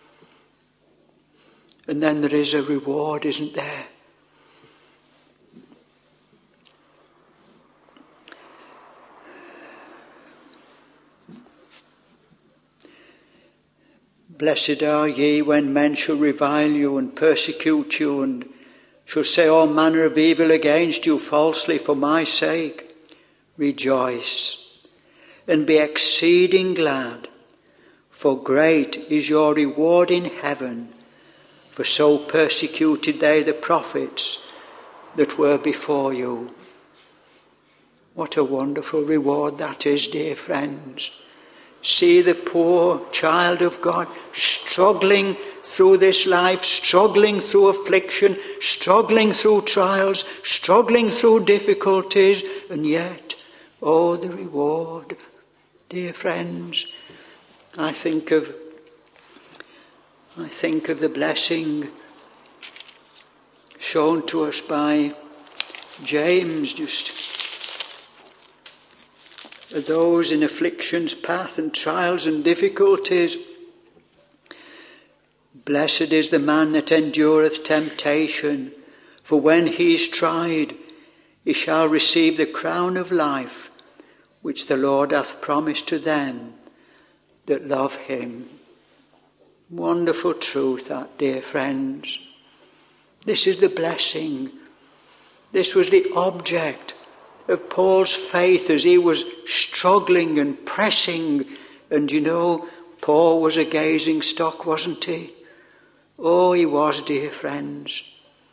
And then there is a reward, isn't there? Blessed are ye when men shall revile you and persecute you and shall say all manner of evil against you falsely for my sake. Rejoice and be exceeding glad, for great is your reward in heaven. For so persecuted they the prophets that were before you. What a wonderful reward that is, dear friends. See the poor child of God struggling through this life, struggling through affliction, struggling through trials, struggling through difficulties, and yet, oh, the reward, dear friends. I think of the blessing shown to us by James, just those in affliction's path and trials and difficulties. Blessed is the man that endureth temptation, for when he is tried, he shall receive the crown of life, which the Lord hath promised to them that love him. Wonderful truth that, dear friends. This is the blessing. This was the object of Paul's faith as he was struggling and pressing. And you know, Paul was a gazing stock, wasn't he? Oh, he was, dear friends.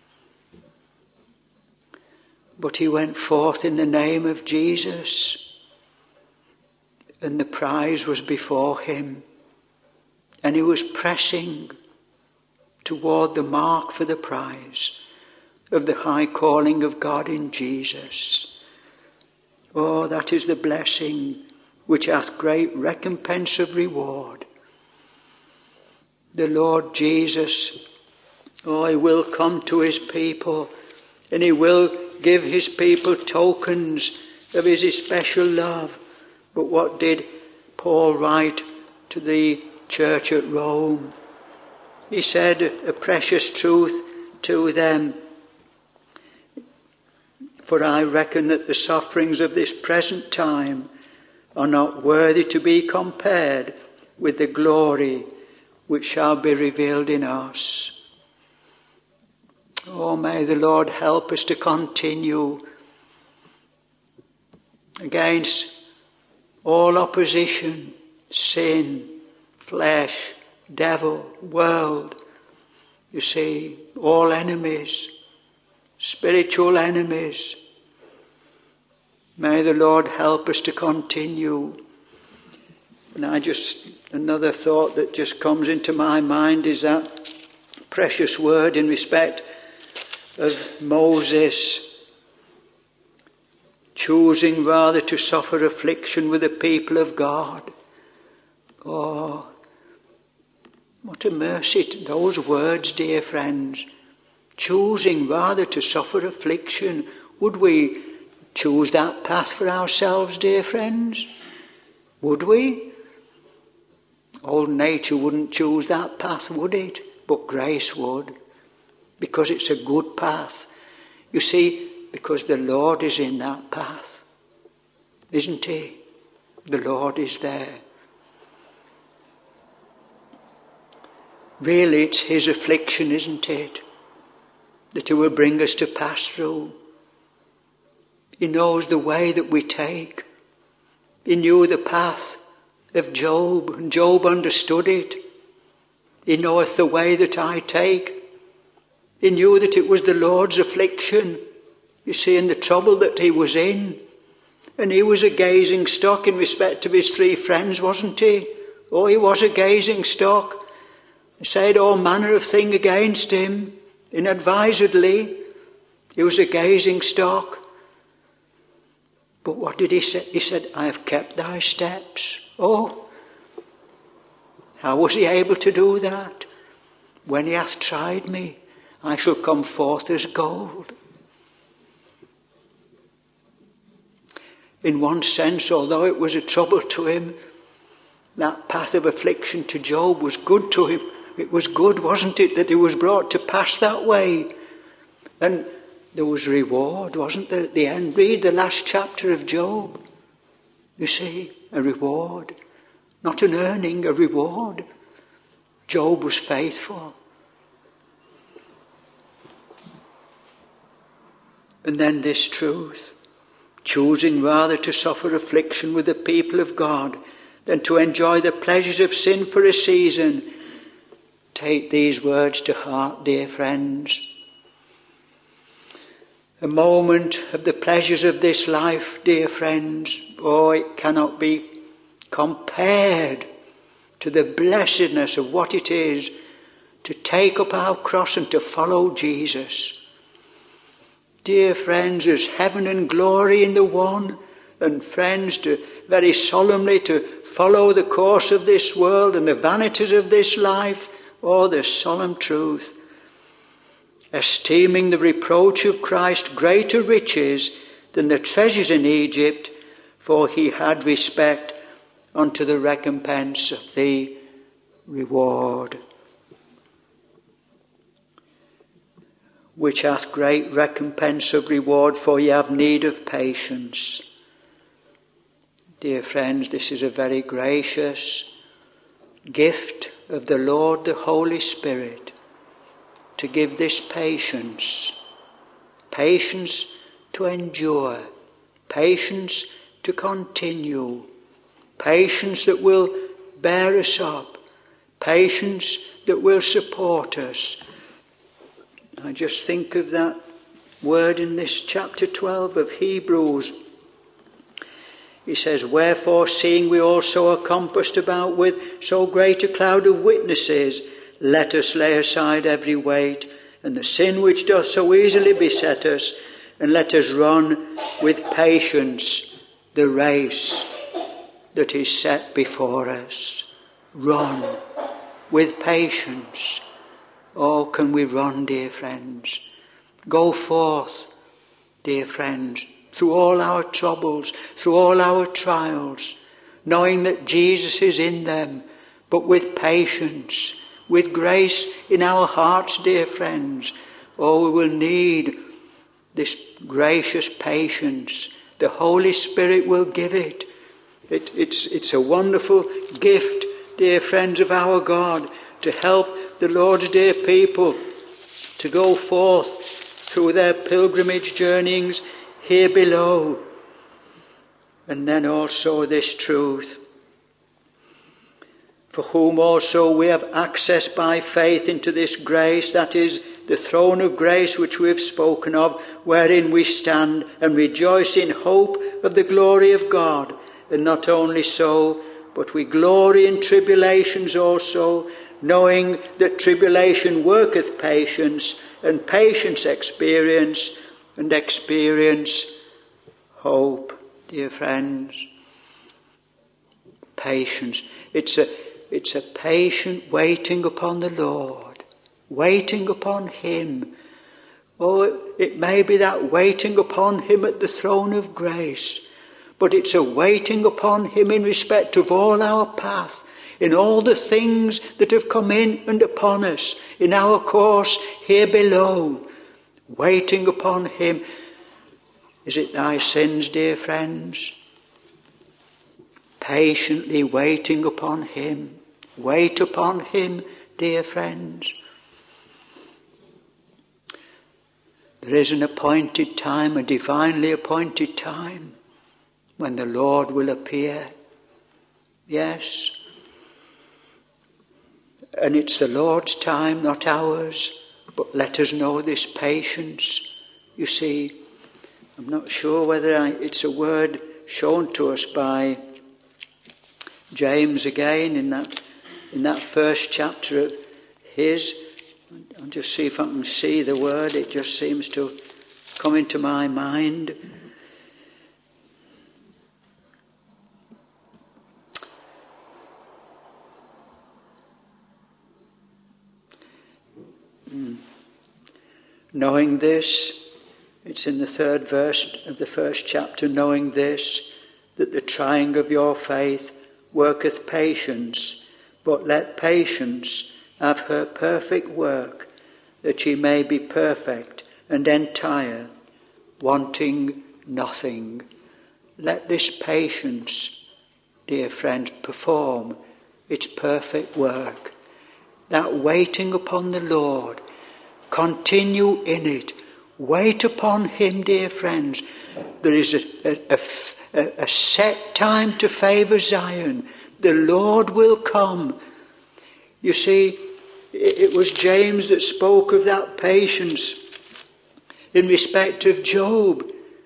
But he went forth in the name of Jesus, and the prize was before him, and he was pressing toward the mark for the prize of the high calling of God in Jesus. Oh, that is the blessing which hath great recompense of reward. The Lord Jesus, oh, he will come to his people, and he will give his people tokens of his especial love. But what did Paul write to the church at Rome? He said a precious truth to them. For I reckon that the sufferings of this present time are not worthy to be compared with the glory which shall be revealed in us. Oh, may the Lord help us to continue against all opposition, sin, flesh, devil, world. You see, all enemies, spiritual enemies. May the Lord help us to continue. And another thought that just comes into my mind is that precious word in respect of Moses choosing rather to suffer affliction with the people of God. Oh, what a mercy to those words, dear friends. Choosing rather to suffer affliction. Would we choose that path for ourselves, dear friends? Would we? Old nature wouldn't choose that path, would it? But grace would, because it's a good path. You see, because the Lord is in that path, isn't he? The Lord is there. Really, it's his affliction, isn't it, that he will bring us to pass through. He knows the way that we take. He knew the path of Job, and Job understood it. He knoweth the way that I take. He knew that it was the Lord's affliction, you see, in the trouble that he was in. And he was a gazing stock in respect of his 3 friends, wasn't he? Oh, he was a gazing stock. They said all manner of thing against him, inadvisedly. He was a gazing stock. But what did he say? He said, I have kept thy steps. Oh, how was he able to do that? When he hath tried me, I shall come forth as gold. In one sense, although it was a trouble to him, that path of affliction to Job was good to him. It was good, wasn't it, that he was brought to pass that way? And there was reward, wasn't there, at the end? Read the last chapter of Job. You see, a reward. Not an earning, a reward. Job was faithful. And then this truth, choosing rather to suffer affliction with the people of God than to enjoy the pleasures of sin for a season. Take these words to heart, dear friends. A moment of the pleasures of this life, dear friends, oh, it cannot be compared to the blessedness of what it is to take up our cross and to follow Jesus. Dear friends, there's heaven and glory in the one, and friends, to very solemnly to follow the course of this world and the vanities of this life. Oh, the solemn truth. Esteeming the reproach of Christ greater riches than the treasures in Egypt, for he had respect unto the recompense of the reward, which hath great recompense of reward, for ye have need of patience. Dear friends, this is a very gracious gift of the Lord, the Holy Spirit, to give this patience. Patience to endure. Patience to continue. Patience that will bear us up. Patience that will support us. I just think of that word in this chapter 12 of Hebrews. He says, wherefore, seeing we also are compassed about with so great a cloud of witnesses, let us lay aside every weight and the sin which doth so easily beset us, and let us run with patience the race that is set before us. Run with patience. Oh, can we run, dear friends? Go forth, dear friends, through all our troubles, through all our trials, knowing that Jesus is in them, but with patience, with grace in our hearts, dear friends. Oh, we will need this gracious patience. The Holy Spirit will give it. It's a wonderful gift, dear friends of our God, to help the Lord's dear people to go forth through their pilgrimage journeyings here below. And then also this truth, for whom also we have access by faith into this grace, that is, the throne of grace which we have spoken of, wherein we stand and rejoice in hope of the glory of God. And not only so, but we glory in tribulations also, knowing that tribulation worketh patience, and patience experience, and experience hope. Dear friends, patience. It's a patient waiting upon the Lord, waiting upon him. Oh, it may be that waiting upon him at the throne of grace, but it's a waiting upon him in respect of all our path, in all the things that have come in and upon us, in our course here below, waiting upon him. Is it thy sins, dear friends? Patiently waiting upon him. Wait upon him dear friends. There is an appointed time, a divinely appointed time, when the Lord will appear. Yes. And it's the Lord's time, not ours. But let us know this patience. You see, I'm not sure whether it's a word shown to us by James again in that first chapter of his. I'll just see if I can see the word. It just seems to come into my mind. Knowing this, it's in the 3rd verse of the first chapter, knowing this, that the trying of your faith worketh patience, but let patience have her perfect work, that ye may be perfect and entire, wanting nothing. Let this patience, dear friends, perform its perfect work. That waiting upon the Lord, continue in it. Wait upon him, dear friends. There is a set time to favour Zion. The Lord will come. You see, it was James that spoke of that patience in respect of Job.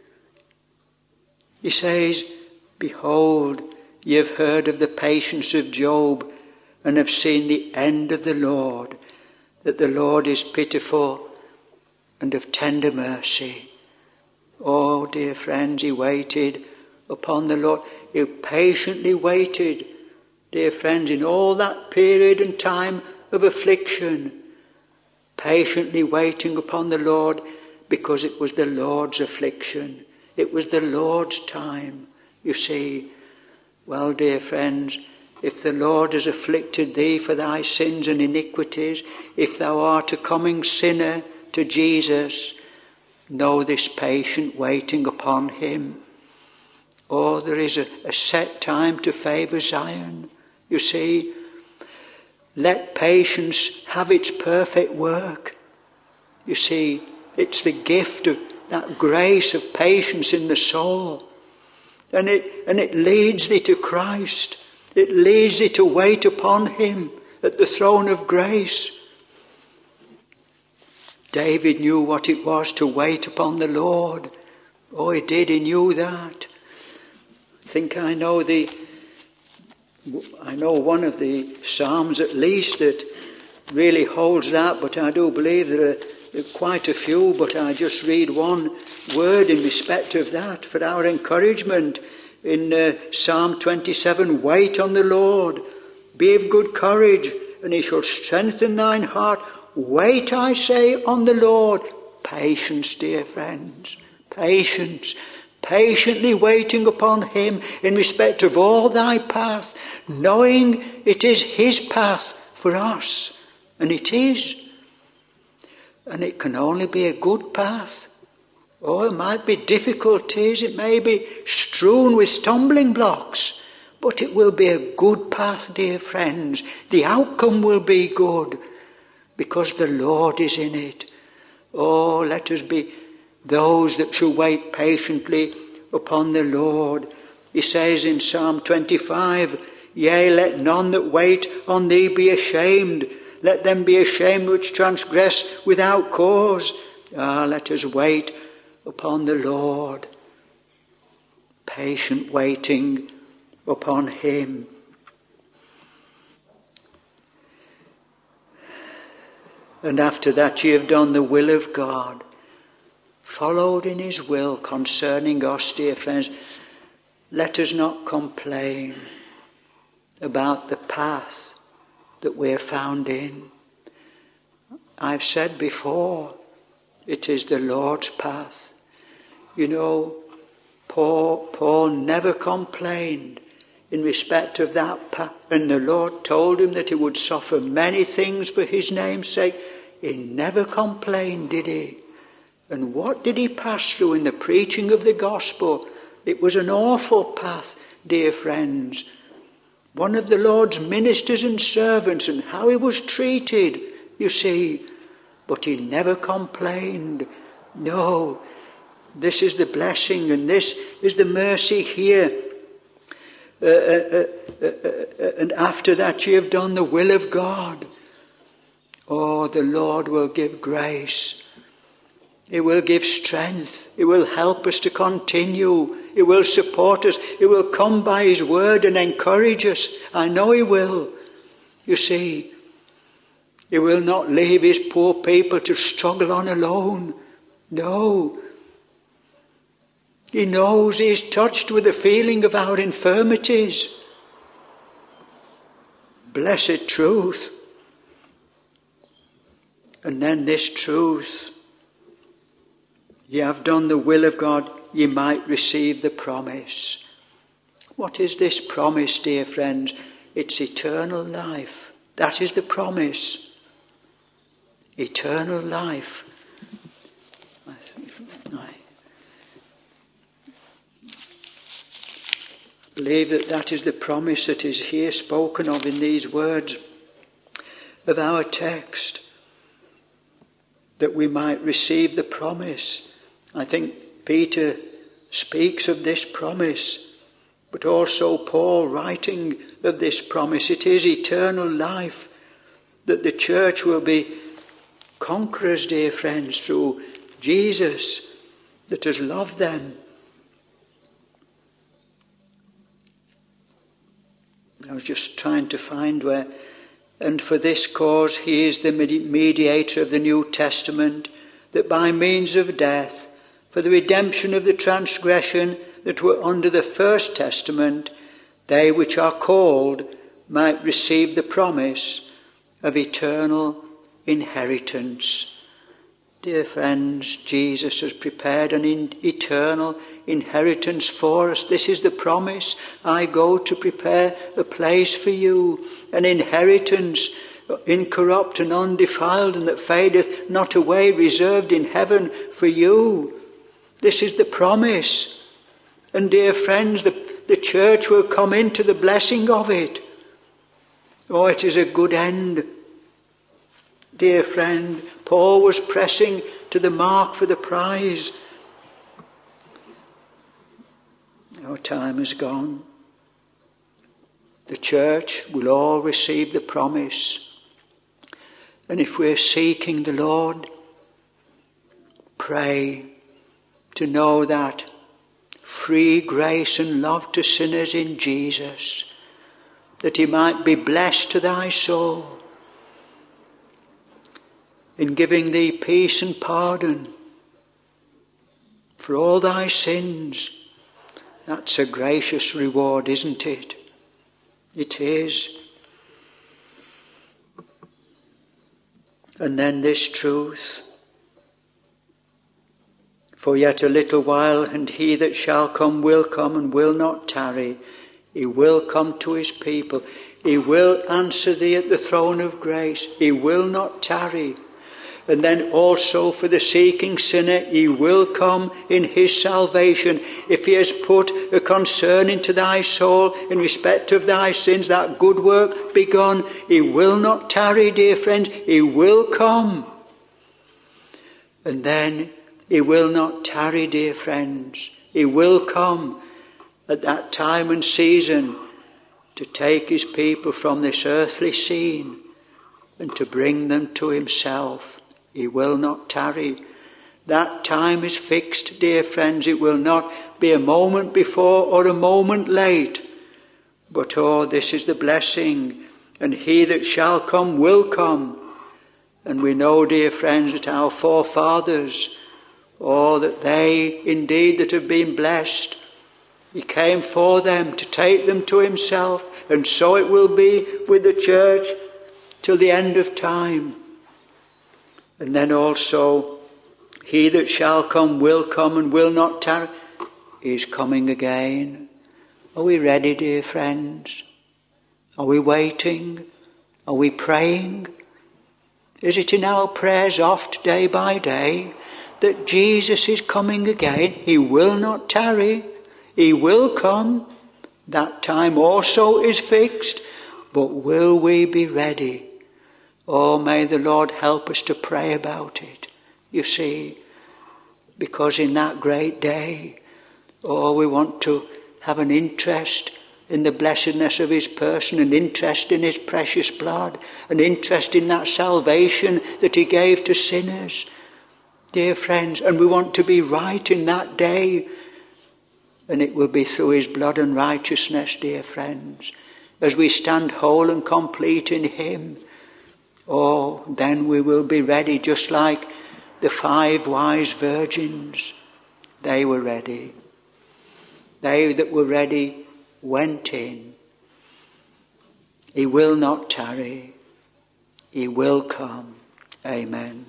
He says, behold, ye have heard of the patience of Job, and have seen the end of the Lord, that the Lord is pitiful and of tender mercy. Oh, dear friends, he waited upon the Lord. He patiently waited, dear friends, in all that period and time of affliction, patiently waiting upon the Lord, because it was the Lord's affliction. It was the Lord's time, you see. Well, dear friends, if the Lord has afflicted thee for thy sins and iniquities, if thou art a coming sinner to Jesus, know this patient waiting upon him. Oh, there is a set time to favour Zion. You see, let patience have its perfect work. You see, it's the gift of that grace of patience in the soul. And it leads thee to Christ. It leads thee to wait upon him at the throne of grace. David knew what it was to wait upon the Lord. Oh, he did, he knew that. I think I know one of the Psalms at least that really holds that, but I do believe there are quite a few, but I just read one word in respect of that for our encouragement. In Psalm 27, wait on the Lord, be of good courage, and he shall strengthen thine heart. Wait, I say, on the Lord. Patience, dear friends, patience. Patiently waiting upon him in respect of all thy path, knowing it is his path for us. And it is. And it can only be a good path. Oh, it might be difficulties, it may be strewn with stumbling blocks, but it will be a good path, dear friends. The outcome will be good, because the Lord is in it. Oh, let us be those that shall wait patiently upon the Lord. He says in Psalm 25, yea, let none that wait on thee be ashamed. Let them be ashamed which transgress without cause. Let us wait upon the Lord. Patient waiting upon him. And after that ye have done the will of God, followed in his will concerning us, dear friends. Let us not complain about the path that we are found in. I've said before, it is the Lord's path. You know, Paul never complained in respect of that path. And the Lord told him that he would suffer many things for his name's sake. He never complained, did he? And what did he pass through in the preaching of the gospel? It was an awful path, dear friends. one of the Lord's ministers and servants, and how he was treated, you see. But he never complained. No, this is the blessing, and this is the mercy here. And after that you have done the will of God. Oh, the Lord will give grace. He will give strength. He will help us to continue. He will support us. He will come by his word and encourage us. I know he will. You see, he will not leave his poor people to struggle on alone. No. He knows he is touched with the feeling of our infirmities. Blessed truth. And then this truth. Ye have done the will of God, ye might receive the promise. What is this promise, dear friends? It's eternal life. That is the promise. Eternal life. I believe that is the promise that is here spoken of in these words of our text, that we might receive the promise. I think Peter speaks of this promise, but also Paul writing of this promise. It is eternal life, that the church will be conquerors, dear friends, through Jesus that has loved them. I was just trying to find where. And for this cause he is the mediator of the New Testament, that by means of death, for the redemption of the transgression that were under the first testament, they which are called might receive the promise of eternal inheritance. Dear friends, Jesus has prepared an eternal inheritance for us. This is the promise. I go to prepare a place for you, an inheritance incorrupt and undefiled, and that fadeth not away, reserved in heaven for you. This is the promise. And dear friends, the church will come into the blessing of it. Oh, it is a good end. Dear friend, Paul was pressing to the mark for the prize. Our time is gone. The church will all receive the promise. And if we're seeking the Lord, pray to know that free grace and love to sinners in Jesus, that he might be blessed to thy soul, in giving thee peace and pardon for all thy sins. That's a gracious reward, isn't it? It is. And then this truth. For yet a little while, and he that shall come will come and will not tarry. He will come to his people. He will answer thee at the throne of grace. He will not tarry. And then also for the seeking sinner, he will come in his salvation. If he has put a concern into thy soul in respect of thy sins, that good work begun, he will not tarry, dear friends. He will come. And then he will not tarry, dear friends. He will come at that time and season to take his people from this earthly scene and to bring them to himself. He will not tarry. That time is fixed, dear friends. It will not be a moment before or a moment late. But oh, this is the blessing. And he that shall come will come. And we know, dear friends, that our forefathers, oh, that they indeed that have been blessed, he came for them to take them to himself. And so it will be with the church till the end of time. And then also, he that shall come will come and will not tarry. He is coming again. Are we ready, dear friends? Are we waiting? Are we praying? Is it in our prayers oft, day by day, that Jesus is coming again? He will not tarry. He will come. That time also is fixed, but will we be ready? Oh, may the Lord help us to pray about it, you see, because in that great day, oh, we want to have an interest in the blessedness of his person, an interest in his precious blood, an interest in that salvation that he gave to sinners. Dear friends, and we want to be right in that day, and it will be through his blood and righteousness, dear friends, as we stand whole and complete in him. Oh, then we will be ready, just like the 5 wise virgins. They were ready. They that were ready went in. He will not tarry. He will come. Amen.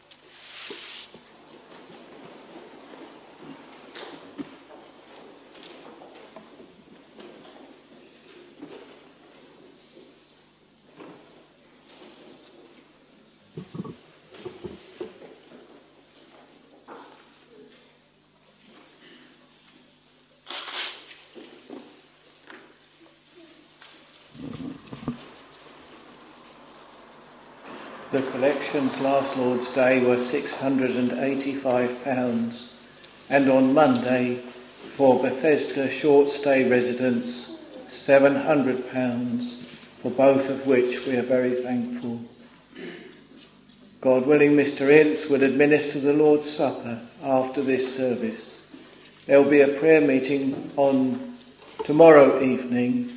The collections last Lord's Day were £685, and on Monday for Bethesda short stay residents £700, for both of which we are very thankful. God willing, Mr. Ince will administer the Lord's Supper after this service. There will be a prayer meeting on tomorrow evening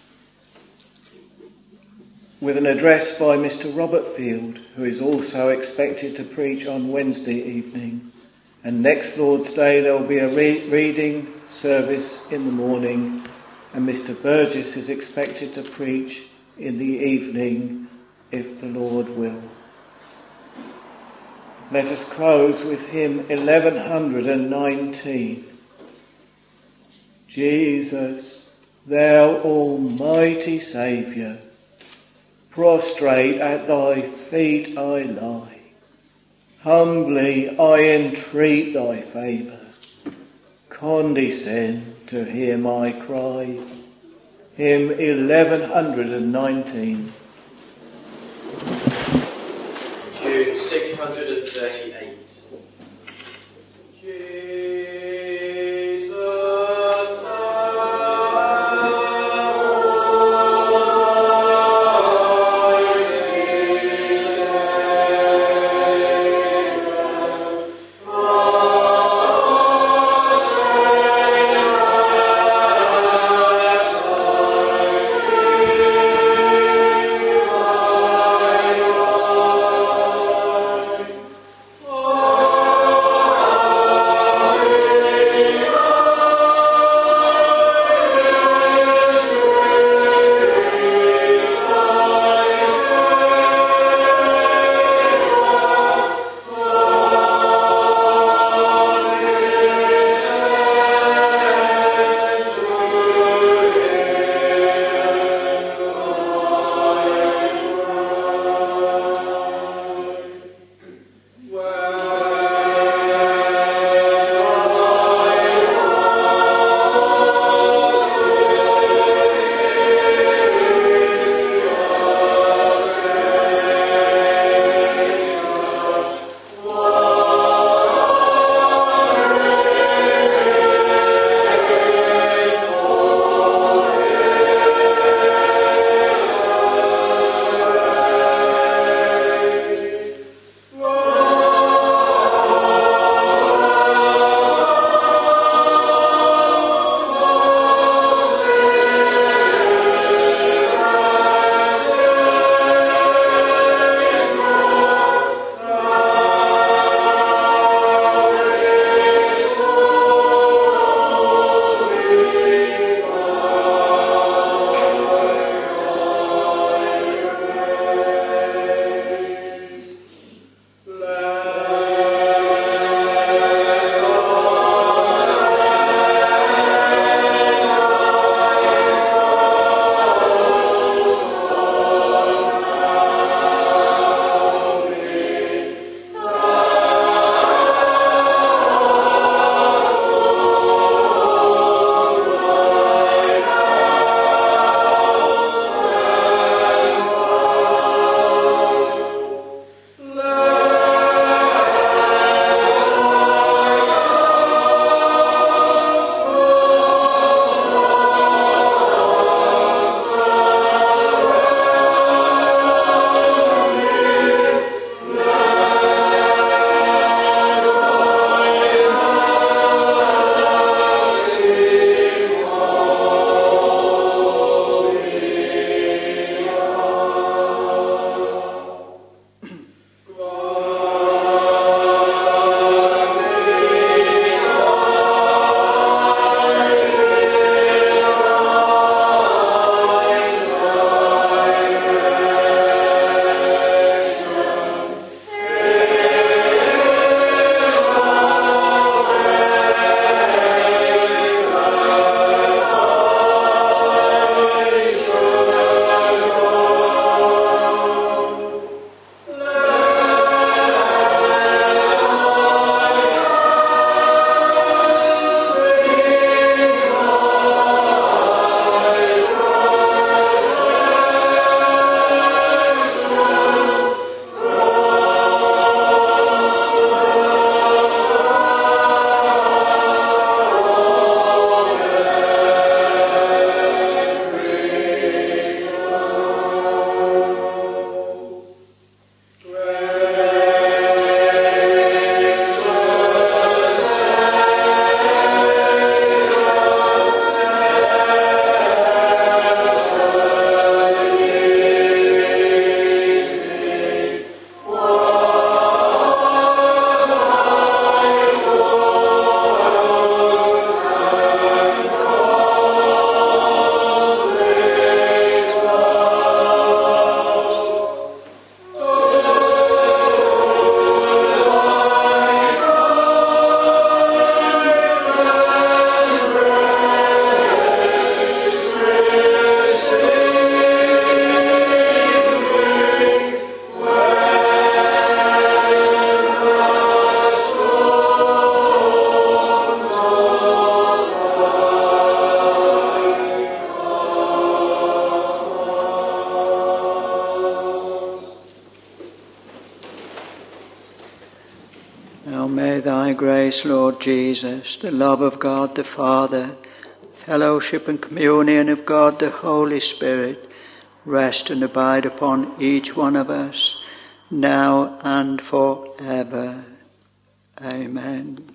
with an address by Mr. Robert Field, who is also expected to preach on Wednesday evening. And next Lord's Day there will be a reading service in the morning, and Mr. Burgess is expected to preach in the evening, if the Lord will. Let us close with hymn 1119. Jesus, thou almighty Saviour, prostrate at thy feet I lie. Humbly I entreat thy favour. Condescend to hear my cry. Hymn 1119. Tune 638. Oh Now may thy grace, Lord Jesus, the love of God the Father, fellowship and communion of God the Holy Spirit, rest and abide upon each one of us, now and forever. Amen.